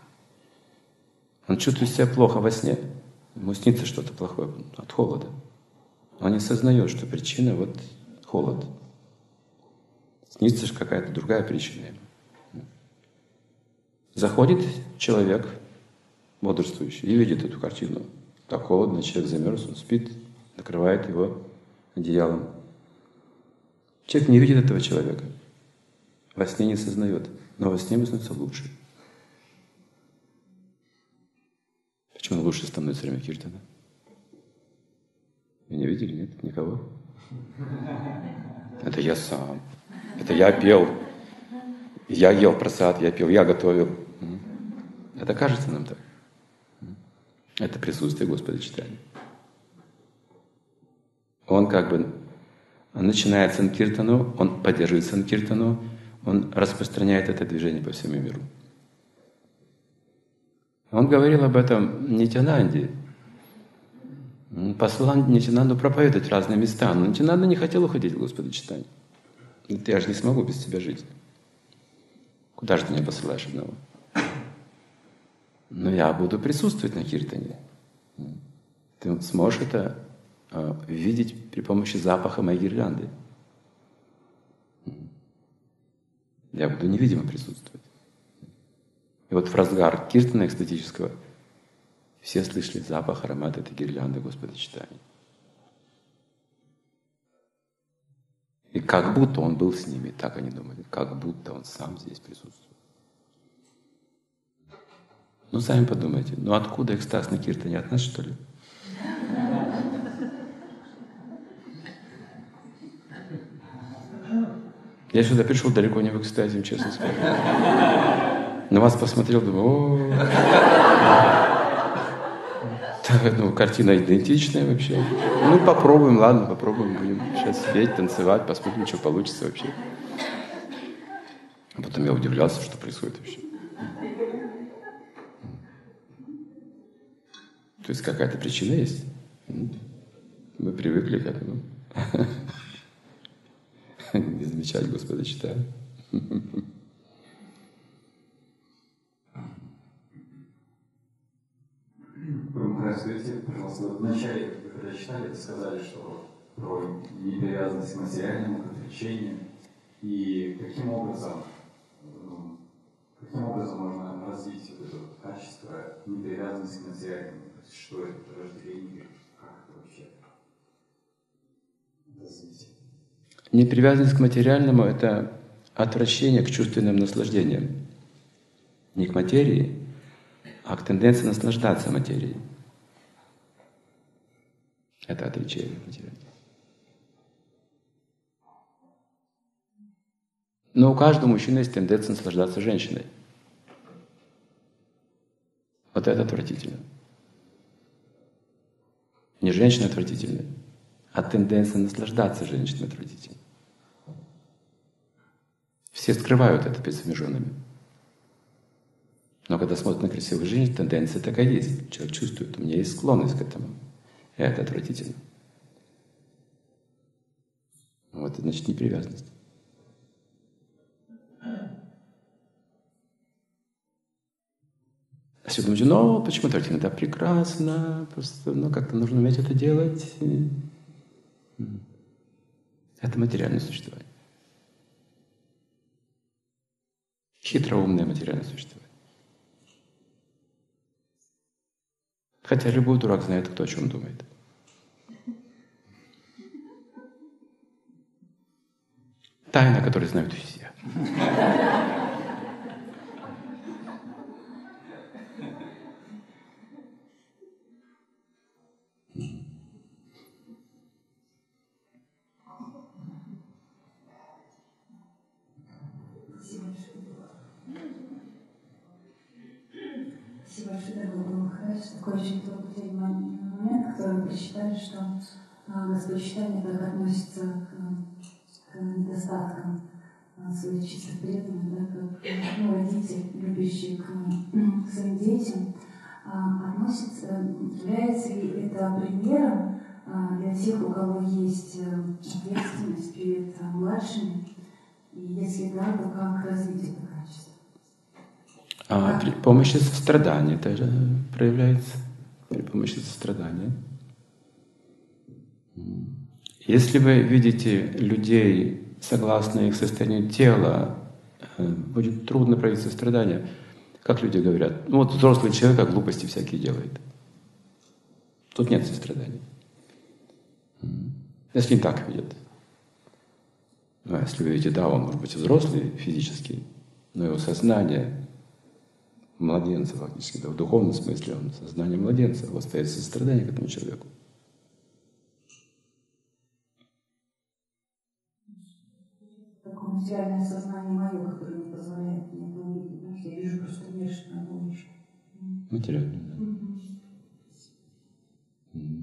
Speaker 1: он чувствует себя плохо во сне. Ему снится что-то плохое от холода. Он не сознает, что причина вот холод. Снится же какая-то другая причина. Заходит человек, бодрствующий, и видит эту картину. Так холодно, человек замерз, он спит, накрывает его одеялом. Человек не видит этого человека. Во сне не сознает. Но во сне ему становится лучше. Почему лучше становится во время киртана? Вы не видели? Нет? Никого? Это я сам. Это я пел. Я ел просад, я пел, я готовил. Это кажется нам так. Это присутствие Господа читания. Он как бы начинает санкиртану, он поддерживает санкиртану, он распространяет это движение по всему миру. Он говорил об этом Нитянанде. Он послал Нитянанду проповедовать разные места, но Нитянанда не хотел уходить в Господа читания. Я же не смогу без тебя жить. Куда же ты меня посылаешь одного? Но я буду присутствовать на киртане. Ты сможешь это э, видеть при помощи запаха моей гирлянды. Я буду невидимо присутствовать. И вот в разгар киртана экстатического все слышали запах, аромат этой гирлянды Господа читания. И как будто он был с ними, так они думали, как будто он сам здесь присутствует. Ну, сами подумайте, ну откуда экстаз на киртане? От нас, что ли? Я сюда пришел далеко не в экстазе, честно скажу. На вас посмотрел, думаю, о, ну, картина идентичная вообще. Ну, попробуем, ладно, попробуем, будем сейчас петь, танцевать, посмотрим, что получится вообще. А потом я удивлялся, что происходит вообще. То есть какая-то причина есть. Мы привыкли к этому. Не замечать Господа читания.
Speaker 5: Расскажите, пожалуйста, в начале, когда читали, сказали, что про непривязанность к материальному, к отречению, и каким образом, каким образом можно развить вот это качество непривязанности к материальному? Что это, рождение, как это вообще развить?
Speaker 1: Непривязанность к материальному — это отвращение к чувственным наслаждениям. Не к материи, а к тенденции наслаждаться материей. Это отречение материального. Но у каждого мужчины есть тенденция наслаждаться женщиной. Вот это отвратительно. Не женщина отвратительная, а тенденция наслаждаться женщиной отвратительной. Все скрывают это перед своими женами. Но когда смотрят на красивую женщину, тенденция такая есть. Человек чувствует, у меня есть склонность к этому. И это отвратительно. Вот это значит непривязанность. А все думаете, ну почему отвратительно? Это прекрасно, просто ну, как-то нужно уметь это делать. Это материальное существование. Хитроумное материальное существование. Хотя любой дурак знает, кто о чем думает. Тайна, которую знают все.
Speaker 2: Спасибо большое, дорогой Махарадж. Такой очень трогательный момент, который вы прочитали, что а, Господь читания как относится к, к недостаткам своих чистых преданных, да, как ну, родитель, любящий к, к своим детям, относится, является ли это примером для тех, у кого есть ответственность перед младшими, и если да, то как развить это качество?
Speaker 1: А при помощи сострадания тоже проявляется, при помощи сострадания. Если вы видите людей, согласно их состоянию тела, будет трудно проявить сострадание. Как люди говорят, ну вот взрослый человек, а глупости всякие делает. Тут нет сострадания. Если не так видят. Ну, а если вы видите, да, он может быть взрослый физически, но его сознание младенца фактически, да, в духовном смысле он сознание младенца, у вас появится сострадание к этому человеку.
Speaker 2: Такое материальное сознание мое, которое не позволяет мне это увидеть, потому что я вижу просто внешнюю оболочку.
Speaker 1: Материальное, да.
Speaker 2: Mm-hmm.
Speaker 1: Mm-hmm.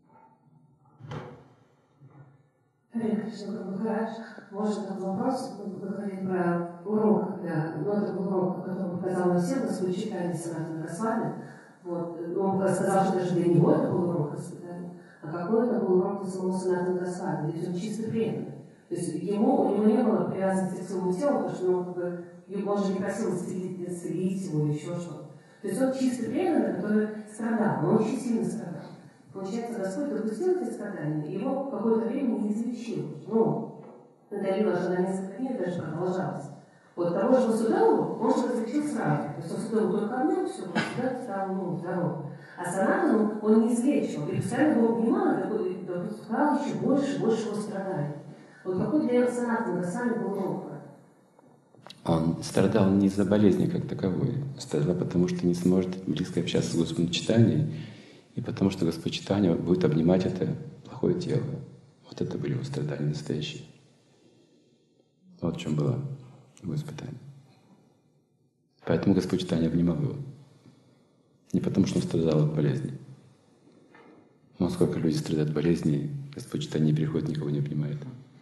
Speaker 6: Харе Кришна Махарадж, можно такой вопрос, мы поговорим про урок, да, ну это был урок, который показал нам всем, Господь читали Санатана Госвами, вот, он сказал, что даже для него это был урок испытания, а какой это был урок для самого Санатана Госвами, ведь он чисто преданный. То есть ему, у него не было привязанности к своему телу, потому что ну, как бы, он же не просил исцелить его или еще что-то. То есть он чисто преданный, который страдал, он очень сильно страдал. Получается, Господь допустил эти страдания, и его какое-то время не излечил. Ну, Далила же на несколько дней даже продолжалась. Вот того же Васудеву он же излечил сразу. То есть Васудеву только обнял, все, Васудев стал ну, здоров. А Санатану он не излечил. И постоянно его обнимал, и допускал еще больше и больше его страданий. Вот какой для Санатана сами был урок?
Speaker 1: Он страдал не из-за болезни как таковой, страдал потому, что не сможет близко общаться с Господом в читании, и потому что Господь читания будет обнимать это плохое тело. Вот это были его страдания настоящие. Вот в чем было его испытание. Поэтому Господь читания обнимал его. Не потому, что он страдал от болезни. Но сколько людей страдают от болезни, Господь читания не приходит, никого не обнимает.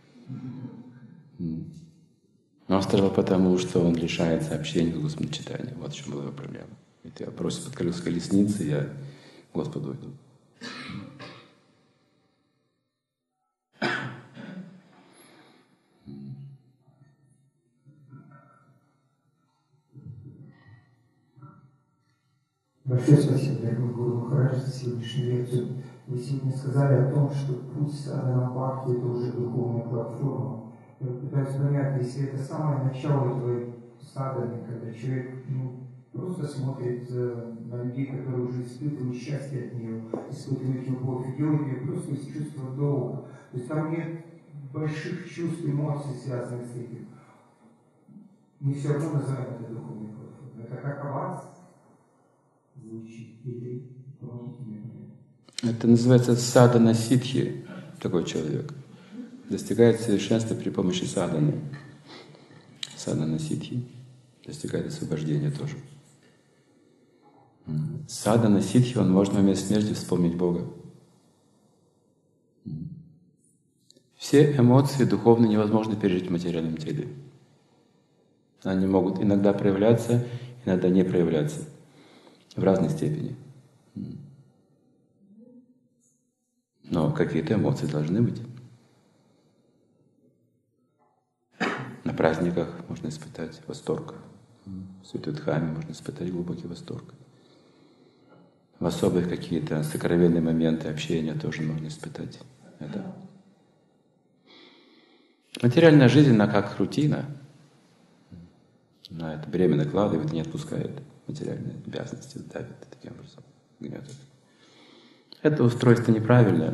Speaker 1: Но он страдал потому, что он лишается общения с Господом читания. Вот в чем была его проблема. Ведь я бросил под колесо колесницы, я к Господу иду.
Speaker 7: Большое спасибо, дорогой Гуру Махарадж, за сегодняшнюю лекцию. Вы сегодня сказали о том, что путь садхана бхакти — это уже духовная платформа. Я пытаюсь понять, если это самое начало твоей садханы, когда человек ну, просто смотрит э, на людей, которые уже испытывают счастье от нее, испытывают любовь, и делают ее просто из чувства долга. То есть там нет больших чувств, эмоций, связанных с этим. Мы все равно называем это духовной платформой. Это как о вас звучит или
Speaker 1: это называется садхана сиддхи, такой человек. Достигает совершенства при помощи садханы. Садхана сиддхи. Достигает освобождения тоже. Садхана сиддхи, он может в момент смерти вспомнить Бога. Все эмоции духовно невозможно пережить в материальном теле. Они могут иногда проявляться, иногда не проявляться. В разной степени. Но какие-то эмоции должны быть. На праздниках можно испытать восторг. В Святой Дхаме можно испытать глубокий восторг. В особых какие-то сокровенные моменты общения тоже можно испытать это. Материальная жизнь, она как рутина. На это бремя накладывает и не отпускает. Материальные обязанности давят таким образом, гнетут. Это устройство неправильное.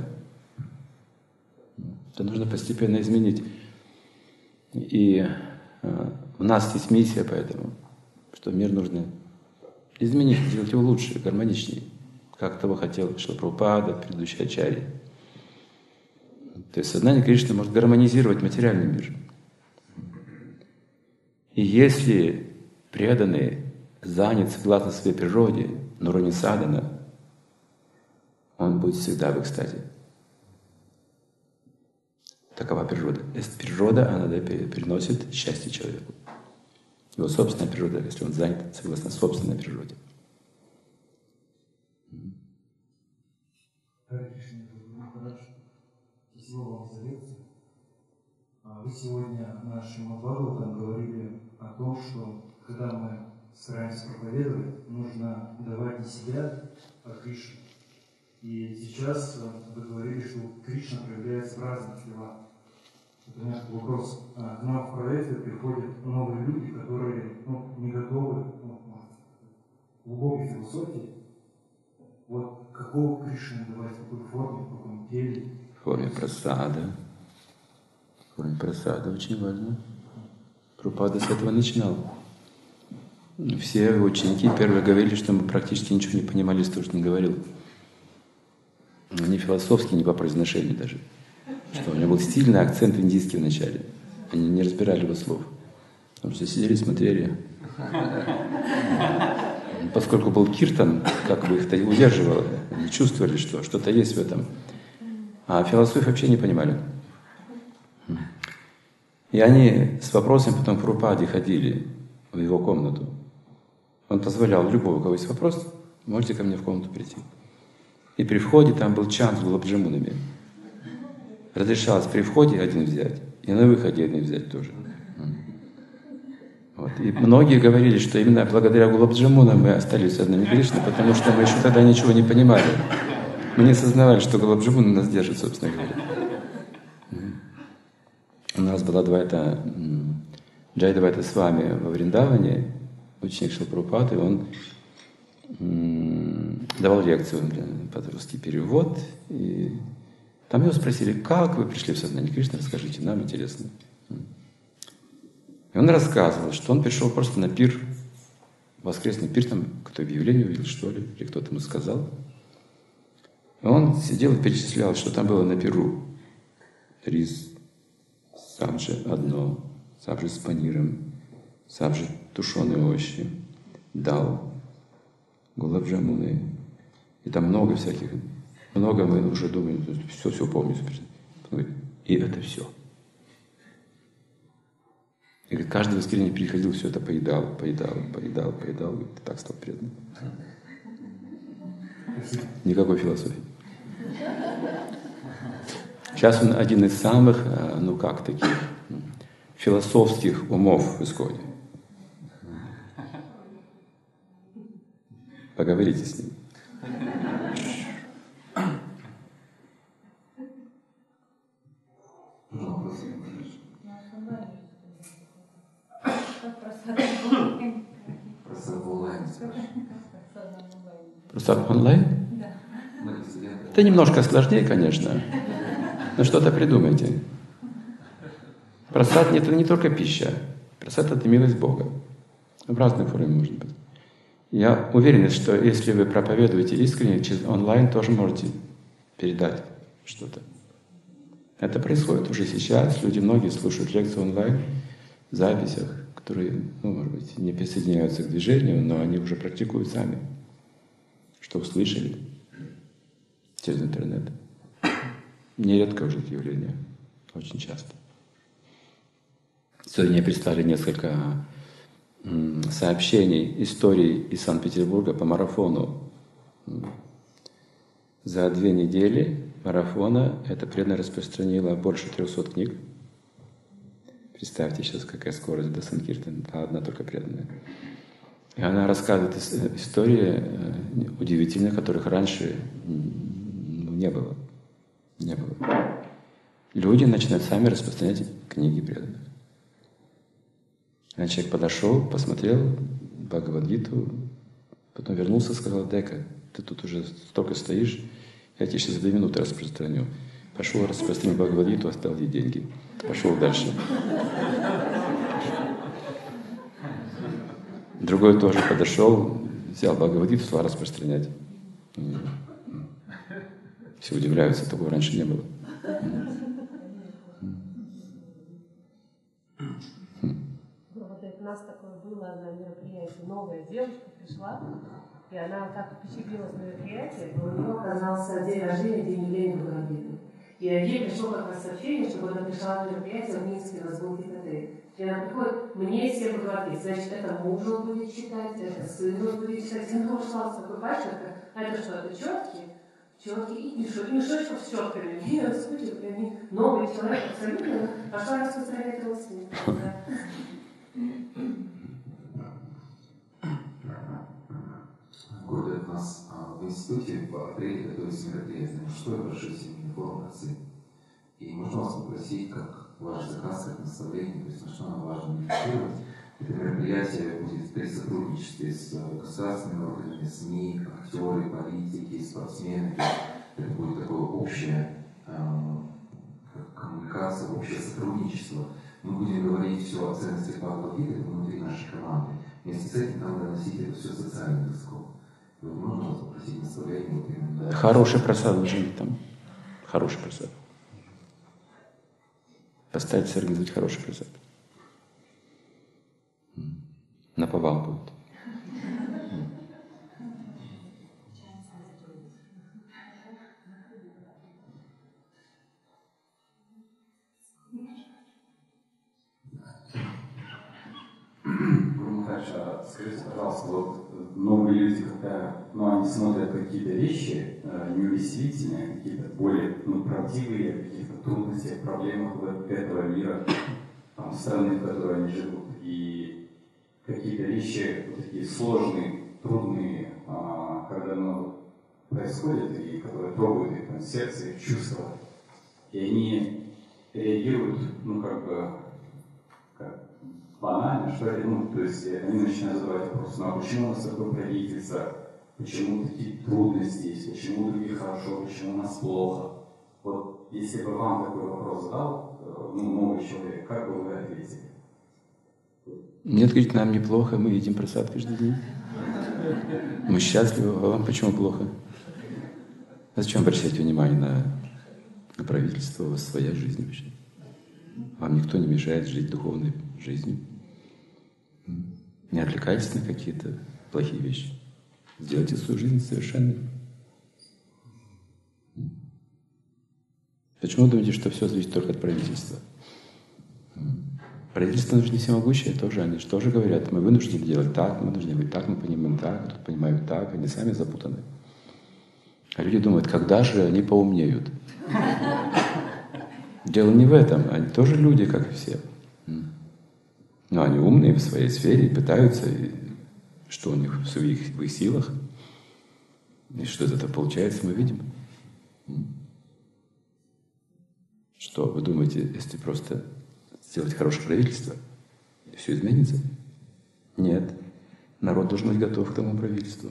Speaker 1: Это нужно постепенно изменить. И э, у нас есть миссия поэтому, что мир нужно изменить, сделать его лучше, гармоничнее, как того хотел Шрила Прабхупада, предыдущий ачарья. То есть сознание Кришны может гармонизировать материальный мир. И если преданный занят согласно своей природе, на уровне садхана, он будет всегда в экстазе. Такова природа. Если природа, она да, приносит счастье человеку. Его собственная природа, если он занят согласно собственной природе.
Speaker 7: Вы сегодня нашим Бхагаватам говорили о том, что когда мы стараемся проповедовать, нужно давать не себя, а Кришну. И сейчас вы говорили, что Кришна проявляется в разных телах. Это у меня такой вопрос. К нам в проекты приходят новые люди, которые ну, не готовы ну, к глубокой философии. Вот какого Кришны давать, в какой форме, в каком теле?
Speaker 1: В форме прасада. В форме прасада очень важно. Прабхупада с этого начинал. Все ученики первые говорили, что мы практически ничего не понимали из того, что он говорил. Не философски, не по произношению даже. Что у него был сильный акцент индийский вначале. Они не разбирали его слов. Потому что сидели, смотрели. Поскольку был киртан, как бы их-то удерживало, они чувствовали, что что-то есть в этом. А философию вообще не понимали. И они с вопросом потом к Прабхупаде ходили в его комнату. Он позволял любого, у кого есть вопрос, можете ко мне в комнату прийти. И при входе там был чан с гулабджамунами. Разрешалось при входе один взять, и на выходе один взять тоже. Вот. И многие говорили, что именно благодаря гулабджамунам мы остались одними Кришной, потому что мы еще тогда ничего не понимали. Мы не осознавали, что гулабджамуны нас держат, собственно говоря. У нас была двайта, Джайдвайта с вами во Вриндаване, ученик Шрила Прабхупады, он давал лекцию под русский перевод, и там его спросили, как вы пришли в сознание Кришны, расскажите, нам интересно. И он рассказывал, что он пришел просто на пир, воскресный пир, там кто объявление увидел, что ли, или кто-то ему сказал. И он сидел и перечислял, что там было на пиру. Рис, сабджи одно, сабджи с паниром, сабджи тушеные овощи, дал, гулабджамуны. И там много всяких, много мы уже думаем, все, все помню. И это все. И говорит, каждый воскресенье приходил, все это поедал, поедал, поедал, поедал, и так стал преданным. Никакой философии. Сейчас он один из самых, ну как, таких философских умов в Исконе. Поговорите с ним. Просад онлайн? Да. Это немножко сложнее, конечно. Но что-то придумайте. Просад это не только пища. Просад это милость Бога. В разной форме может быть. Я уверен, что если вы проповедуете искренне, через онлайн тоже можете передать что-то. Это происходит уже сейчас. Люди многие слушают лекции онлайн, в записях, которые, ну, может быть, не присоединяются к движению, но они уже практикуют сами, что услышали через интернет. Нередко уже это явление, очень часто. Сегодня мне прислали несколько сообщений, историй из Санкт-Петербурга по марафону. За две недели марафона эта преданная распространила больше трехсот книг. Представьте сейчас, какая скорость до Санкиртана, одна только преданная. И она рассказывает истории удивительные, которых раньше не было. Не было. Люди начинают сами распространять книги преданных. А человек подошел, посмотрел Бхагавад-гиту, потом вернулся и сказал: дай-ка, ты тут уже столько стоишь, я тебе сейчас за две минуты распространю. Пошел, распространил Бхагавад-гиту, оставил ей деньги. Пошел дальше. Другой тоже подошел, взял Бхагавад-гиту, стал распространять. Все удивляются, такого раньше не было.
Speaker 6: У нас такое было на мероприятии. Новая девушка пришла, и она так впечатлилась на мероприятие, но у нее оказался день рождения, день юбилейной Бхагавад-гиты. И ей пришло как раз сообщение, что она пришла на мероприятие в Минске на сбор ГИТТ. И она приходит, мне всем говорит, значит, это муж он будет читать, это сын он будет читать. Я думала, что с такой пачкой, а это что, это четки? Четки и мешочек, мешочков с четками. И я вспомнила, и они новый человек абсолютно, пошла распространять родственников.
Speaker 3: Годы от нас а, в институте в апреле готовится мероприятие на шестой большой семейный форум отцы. И можно вас попросить, как ваш заказ, как наставление, то есть на что нам важно медитировать. Это мероприятие будет при сотрудничестве с государственными органами, СМИ, актеры, политики, спортсмены. Это будет такое общее э, коммуникация, общее сотрудничество. Мы будем говорить все о ценностях Бхагавад-гиты внутри нашей команды. Вместе с этим надо доносить это все социальным языком. Вот можно вас попросить наставление вот именно.
Speaker 1: Хороший просад уже там. Хороший просад. Постарайтесь организовать хороший просад. Наповал будет.
Speaker 5: Хорошо, скажите, пожалуйста, вот новые люди, когда ну, они смотрят какие-то вещи э, неувеселительные, какие-то более ну, правдивые, о каких-то трудностях, проблемах этого мира, там, страны, в которой они живут, и какие-то вещи вот такие сложные, трудные, э, когда ну, происходят, и которые трогают их там, сердце, их чувства, и они реагируют, ну, как бы, как банально, что ли, ну, то есть они начинают задавать вопрос, ну а почему у нас такое правительство, почему такие трудности есть, почему у других хорошо, почему у нас плохо. Вот если бы вам такой вопрос задал, ну, новый человек, как бы вы ответили?
Speaker 1: Нет, говорит, нам неплохо, мы едим просад каждый день. Мы счастливы, а вам почему плохо? А зачем обращать внимание на, на правительство, у вас своя жизнь вообще? Вам никто не мешает жить духовной жизнью. Не отвлекайтесь на какие-то плохие вещи. Сделайте свою жизнь совершенной. Почему думаете, что все зависит только от правительства? Правительство нужно всемогущее, тоже они же тоже говорят, мы вынуждены делать так, мы должны быть так, мы понимаем так, тут понимают так, они сами запутаны. А люди думают, когда же они поумнеют? Дело не в этом, они тоже люди, как и все. Но они умные в своей сфере, пытаются, и что у них в своих, в их силах, и что из этого получается, мы видим. Что, вы думаете, если просто сделать хорошее правительство, все изменится? Нет. Народ должен быть готов к тому правительству.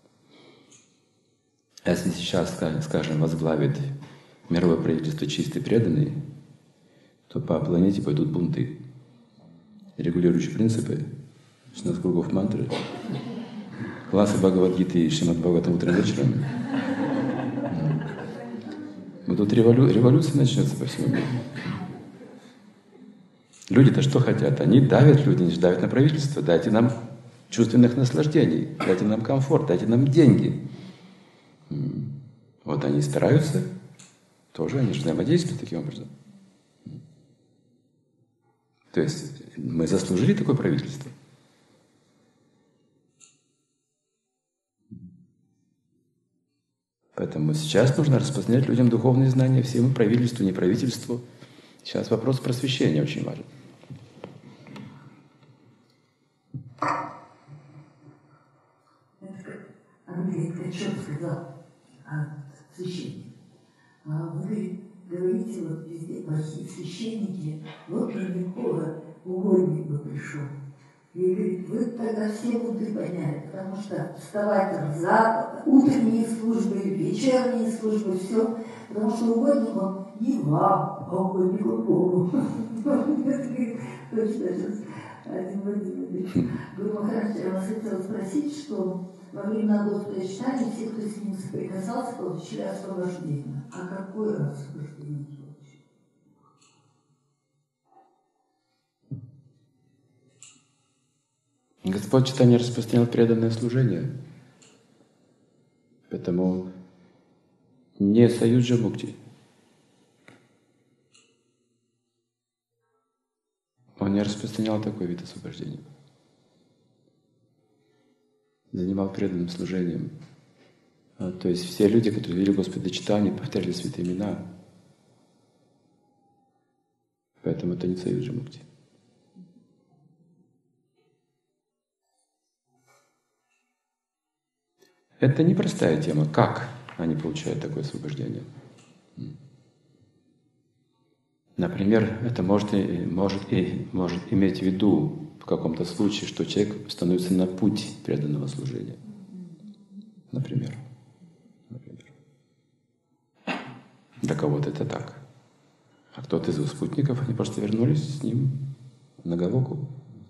Speaker 1: А если сейчас, скажем, возглавит мировое правительство чистый преданный, то по планете пойдут бунты. Регулирующие принципы, шестнадцать кругов мантры, классы Бхагавад-гиты и Шримад Бхагаватам утром вечером. Вот тут револю... революция начнется по всему миру. Люди-то что хотят? Они давят, люди не давят на правительство. Дайте нам чувственных наслаждений, дайте нам комфорт, дайте нам деньги. Вот они стараются, тоже они же взаимодействуют таким образом. То есть мы заслужили такое правительство. Поэтому сейчас нужно распространять людям духовные знания, всем, и правительству, не правительству. Сейчас вопрос просвещения очень важен.
Speaker 2: Андрей Ткачев сказал о священнике. Вы говорите, вот везде плохие священники, вот Мельникова угодник бы пришел. И говорит, вы тогда все будут поняли, потому что вставать там за утренние службы, вечерние службы, все, потому что угодник он не вам, а угоднику Богу. Точно сейчас один Владимирович. Гуру Махарадж, я вас хотела спросить, что во время Господа читания все, кто с ним соприкасался, получили освобождение. А какое освобождение получили?
Speaker 1: Господь Чайтанья распространял преданное служение. Поэтому не саюджа мукти. Он не распространял такой вид освобождения. Занимал преданным служением. То есть все люди, которые видели Господа читания, повторяли святые имена. Поэтому это не союз Джамукти. Это непростая тема. Как они получают такое освобождение? Например, это может, и, может, и, может иметь в виду в каком-то случае, что человек становится на путь преданного служения. Например. Например. Для кого-то это так. А кто-то из его спутников, они просто вернулись с ним на Галоку.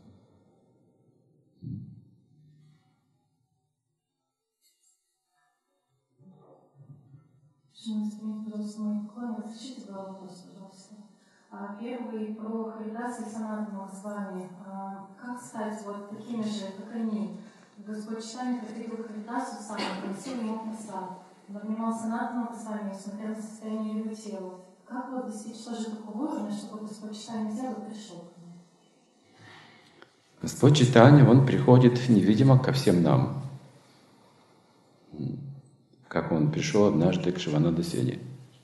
Speaker 8: Разрешите два вопроса, пожалуйста. Первый про Харидаса и Санатану Госвами. Как стать вот такими же, как они? Господь Чайтанья приходил к Харидасу сам, приносил ему просад. Он обнимал Санатану Госвами, смотрел на состояние его тела. Как вот достичь, что же такого важно, чтобы Господь Чайтанья взял и пришел к нам?
Speaker 1: Господь Чайтанья, Он приходит невидимо ко всем нам. Как Он пришел однажды к Шивананда Сене.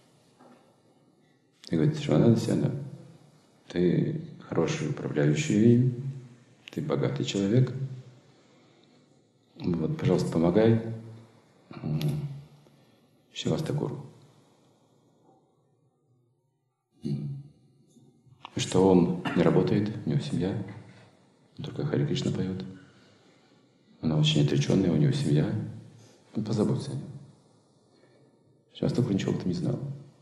Speaker 1: И говорит: Шивананда Сена, ты хороший управляющий, ты богатый человек. Вот, пожалуйста, помогай Шивастакуру. Что он не работает, у него семья, он только Хари Кришна поет. Она очень отреченная, у него семья. Он позаботится о нем. Шивастакура ничего об этом не знал.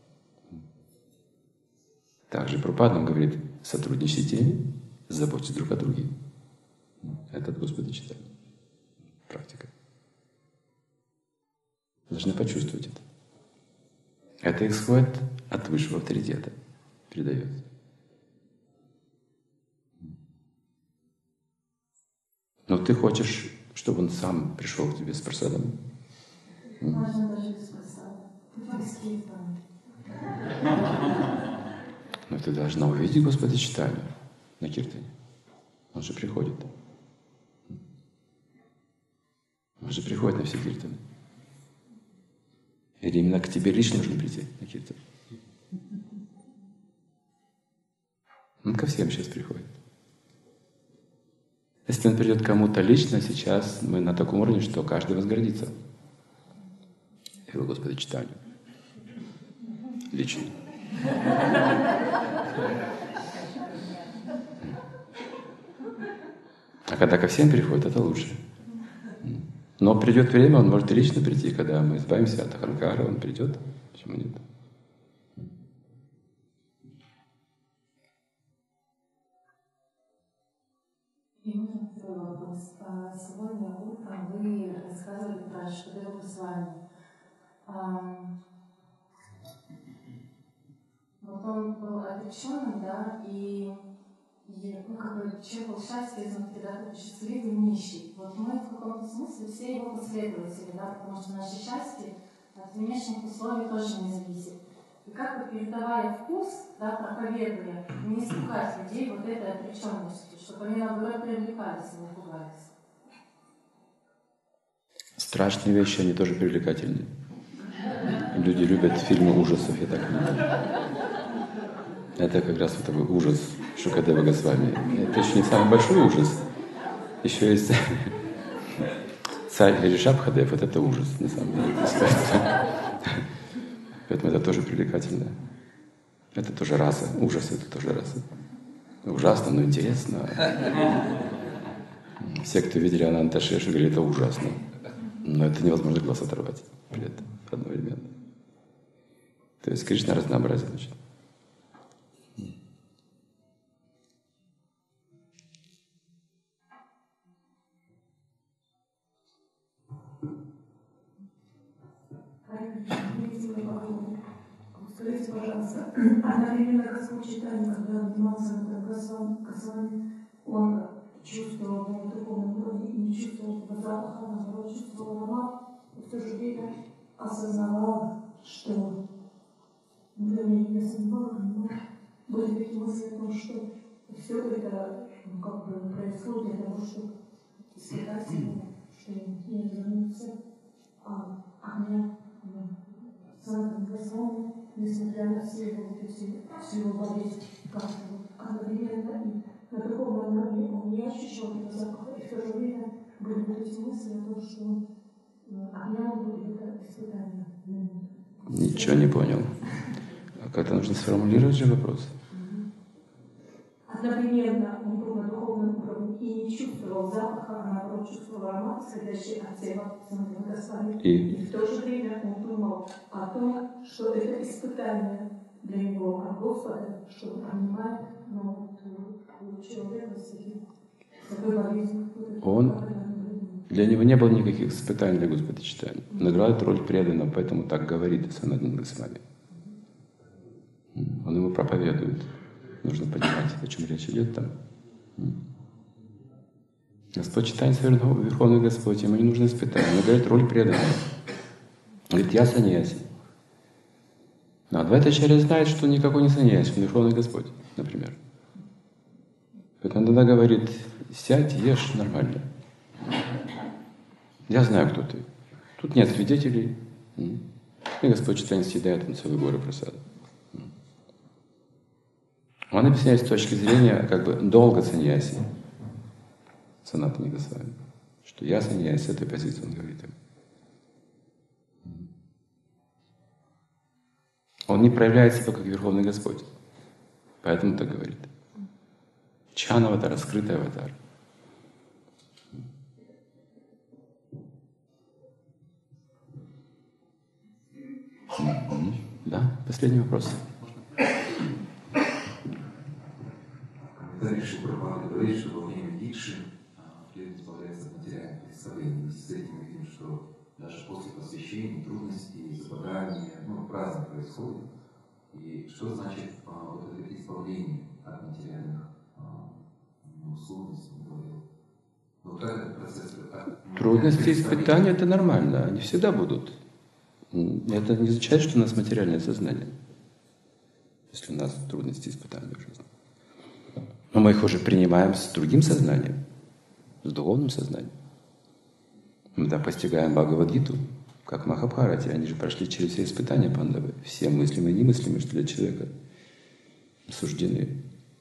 Speaker 1: Также Прабхупада говорит: сотрудничайте, заботьтесь друг о друге. Это от Господа Чайтаньи. Практика. Должны почувствовать это. Это исходит от высшего авторитета. Передается. Но ты хочешь, чтобы он сам пришел к тебе с просадом?
Speaker 8: Можно даже без просада. Ты там.
Speaker 1: Но ты должна увидеть Господа Чайтанью на киртане. Он же приходит. Он же приходит на все киртаны. Или именно к тебе лично нужно прийти на киртан? Он ко всем сейчас приходит. Если он придет кому-то лично, сейчас мы на таком уровне, что каждый возгордится. Его Господа Чайтанью. Лично. А когда ко всем приходит, это лучше. Но придет время, он может и лично прийти, когда мы избавимся от аханкара, он придет. Почему нет?
Speaker 8: И можно второй вопрос. Сегодня утром вы рассказывали про Шукадеву Госвами. Вот он был отреченным, да, и, и ну, как бы человек был счастье изнутри, да, такой счастливый нищий. Вот мы в каком-то смысле все его последователи, да, потому что наше счастье от внешних условий тоже не зависит. И как бы передавая вкус, да, проповедуя, не испугать людей вот этой отреченностью, чтобы они наоборот привлекались, а не пугались.
Speaker 1: Страшные вещи, они тоже привлекательны. Люди любят фильмы ужасов, я так понимаю. Это как раз вот такой ужас Шукадева Госвами. Это еще не самый большой ужас. Еще есть царь Ришабхадев, вот это ужас, на самом деле. Поэтому это тоже привлекательно. Это тоже раса. Ужас — это тоже раса. Ужасно, но интересно. Все, кто видели Ананта Шеши, говорили: это ужасно. Но это невозможно глаз оторвать при этом одновременно. То есть Кришна разнообразен очень.
Speaker 6: Скажите, пожалуйста, одновременно Господь Чайтанья, когда обнимался над Госвами, он чувствовал на духовном уровне и не чувствовал этого запаха, наоборот, чувствовал аромат, и в то же время осознавал, что мгновение Небесного Бога, но были такие мысли о том, что все это ну, как бы происходит для того, чтобы испытать его, что не вернуться а, огня санатом Госвами, несмотря на все его вот эти, всю его болезнь, как-то вот одновременно и на духовном уровне он не ощущал этого запаха, и в то же время были вот эти мысли о том, что огня будет это испытание.
Speaker 1: Ничего не понял. А как-то нужно сформулировать же вопрос.
Speaker 6: Одновременно он был на духовном уровне и не чувствовал запаха, а наоборот чувствовал аромат, исходящий от тела самого Господа.
Speaker 1: И?
Speaker 6: И в то же время он думал о том, что это испытание для него от Господа, что он принимает ну, вот, человека с такой болезнью.
Speaker 1: Он, для него не было никаких испытаний для Господа читания. Он играет роль преданного, поэтому так говорит Санатан Госвами. Он ему проповедует. Нужно понимать, о чем речь идет там. Господь читает Верховный Господь, ему не нужно испытание. Он играет роль преданного. Он говорит, я саньяси. Но Адвайтачарья знает, что он никакой не саньяси, он Верховный Господь, например. Поэтому тогда говорит, сядь, ешь нормально. Я знаю, кто ты. Тут нет свидетелей. И Господь читание съедает он целые горы просада. Он объясняет с точки зрения как бы долга саньяси, Санатана Госвами, что я саньяси, с этой позиции он говорит им. Он не проявляет себя как Верховный Господь, поэтому так говорит. Чхан аватар, раскрытый аватар. Да, последний вопрос.
Speaker 3: Комментарий Шри Прабхупады говорит, что во время дикши преданный избавляется от материальных представлений. С этим мы видим, что даже после посвящения трудности, заболевания, ну, праздник происходит. И что значит а, вот это избавление от материальных а, условностей? Вот этот процесс. От,
Speaker 1: Трудности, испытания — это нормально, они всегда будут. Это не означает, что у нас материальное сознание, если у нас трудности, испытания в жизни. Но мы их уже принимаем с другим сознанием, с духовным сознанием. Мы да, постигаем Бхагавад-гиту, как Махабхарати. Они же прошли через все испытания Пандавы. Все мыслимые и немыслимые, что для человека суждены.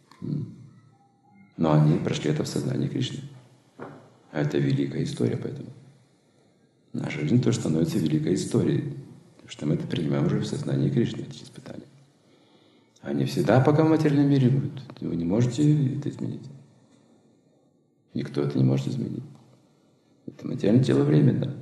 Speaker 1: Но они прошли это в сознании Кришны. А это великая история, поэтому. Наша жизнь тоже становится великой историей, потому что мы это принимаем уже в сознании Кришны, эти испытания. Они всегда пока в материальном мире будут. Вы не можете это изменить. Никто это не может изменить. Это материальное тело временно.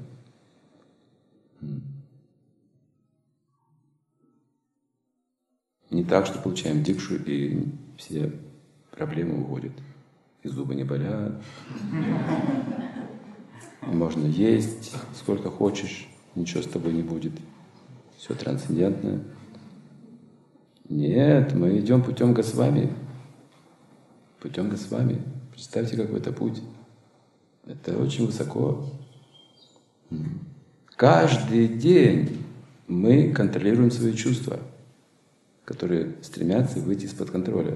Speaker 1: Не так, что получаем дикшу, и все проблемы уходят. И зубы не болят. И можно есть сколько хочешь, ничего с тобой не будет. Все трансцендентное. Нет, мы идем путем Госвами. Путем Госвами. Представьте, какой это путь. Это очень высоко. Каждый день мы контролируем свои чувства, которые стремятся выйти из-под контроля.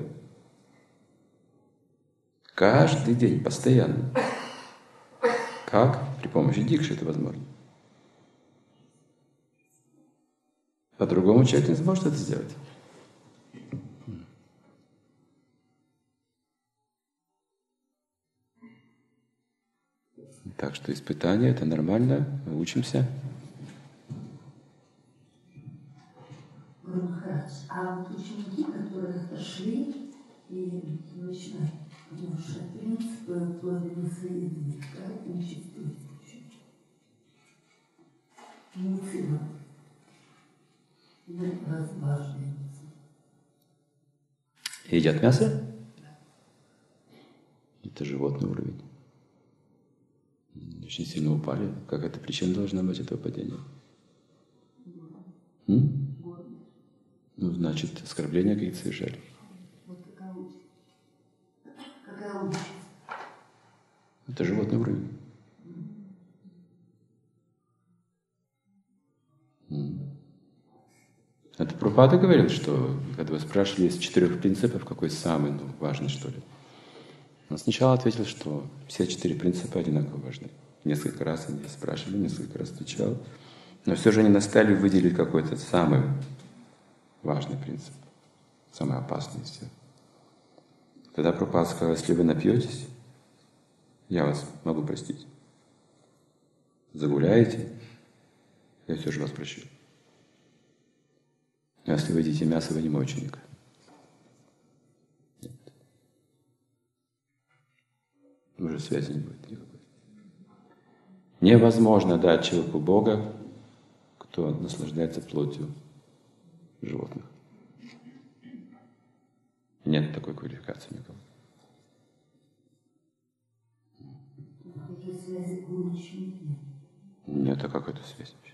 Speaker 1: Каждый день, постоянно. Как? При помощи дикши это возможно. По-другому человек не сможет это сделать. Так что испытания — это нормально, мы учимся.
Speaker 2: Гуру Махарадж, а вот ученики, которые отошли и начинают внушать принципы плодами своих дней, как они чувствуют? Инициировать. Мы разваживаемся.
Speaker 1: Едят мясо? Это животный уровень. Очень сильно упали. Какая-то причина должна быть этого падения? М? Ну, значит, оскорбления какие-то совершали.
Speaker 2: Вот какая участь? Какая участь?
Speaker 1: Это животный уровень. М. Это Прабхупада Прабхупада говорил, что, когда вы спрашивали из четырех принципов, какой самый ну, важный, что ли, он сначала ответил, что все четыре принципа одинаково важны. Несколько раз они спрашивали, несколько раз отвечал, но все же они настали выделить какой-то самый важный принцип, самый опасный из всех. Тогда Прабхупада сказал, если вы напьетесь, я вас могу простить. Загуляете, я все же вас прощу. А если вы едите мясо, вы не мой ученик. Нет. Уже связи не будет никакой. Невозможно дать человеку Бога, кто наслаждается плотью животных. Нет такой квалификации никого.
Speaker 2: Какие связи гуру ученик нет?
Speaker 1: Нет, а как это связь вообще?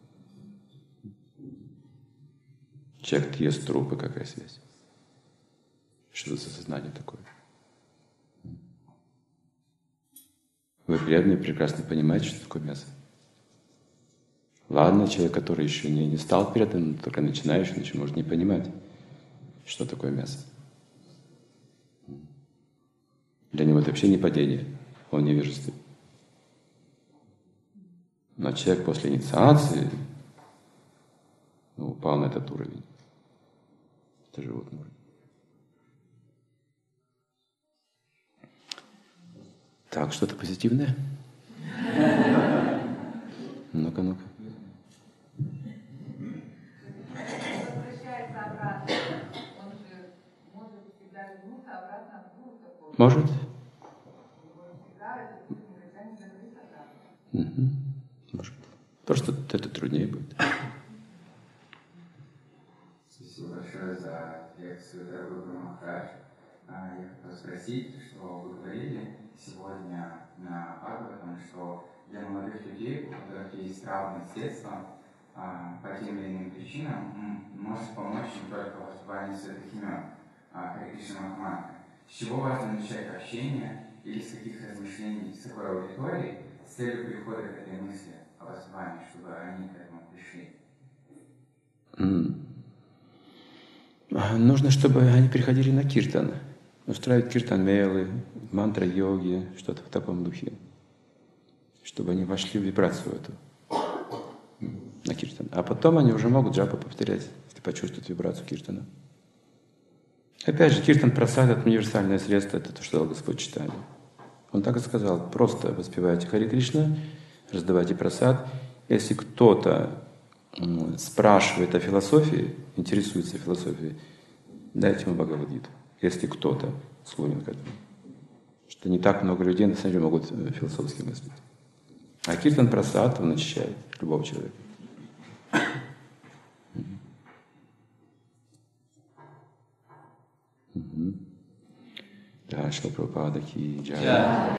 Speaker 1: Человек ест трупы, какая связь? Что это за сознание такое? Вы преданные прекрасно понимаете, что такое мясо. Ладно, человек, который еще не, не стал преданным, только начинающий, он еще может не понимать, что такое мясо. Для него это вообще не падение, он невежественный. Но человек после инициации ну, упал на этот уровень. Это животный уровень. Так, что-то позитивное? Ну-ка, ну-ка. Может? Угу. Может. Просто это труднее будет.
Speaker 9: Спасибо большое за лекцию, дорогой Гуру Махарадж. Я хотел спросить, что вы говорили сегодня на Бхагаватам, что для молодых людей, у которых есть травмы с детства, по тем или иным причинам, может помочь им только воспевание святых имен Харе Кришна Махамантры. С чего важно начать общение или с каких размышлений с такой аудиторией с целью перехода к этой мысли о воспевании, чтобы они к этому пришли?
Speaker 1: Mm. Нужно, чтобы они приходили на киртан, устраивать киртан-мейлы, мантра-йоги, что-то в таком духе, чтобы они вошли в вибрацию эту, на киртан. А потом они уже могут джапу повторять, если почувствуют вибрацию киртана. Опять же, киртан прасад — это универсальное средство, это то, что дал Господь читание. Он так и сказал, просто воспевайте Харе Кришна, раздавайте прасад. Если кто-то спрашивает о философии, интересуется философией, дайте ему Бхагавад-гиту. Если кто-то склонен к этому. Что не так много людей на самом деле могут философски мыслить. А киртан прасад, он очищает любого человека. Да, Шрила Прабхупада ки джай.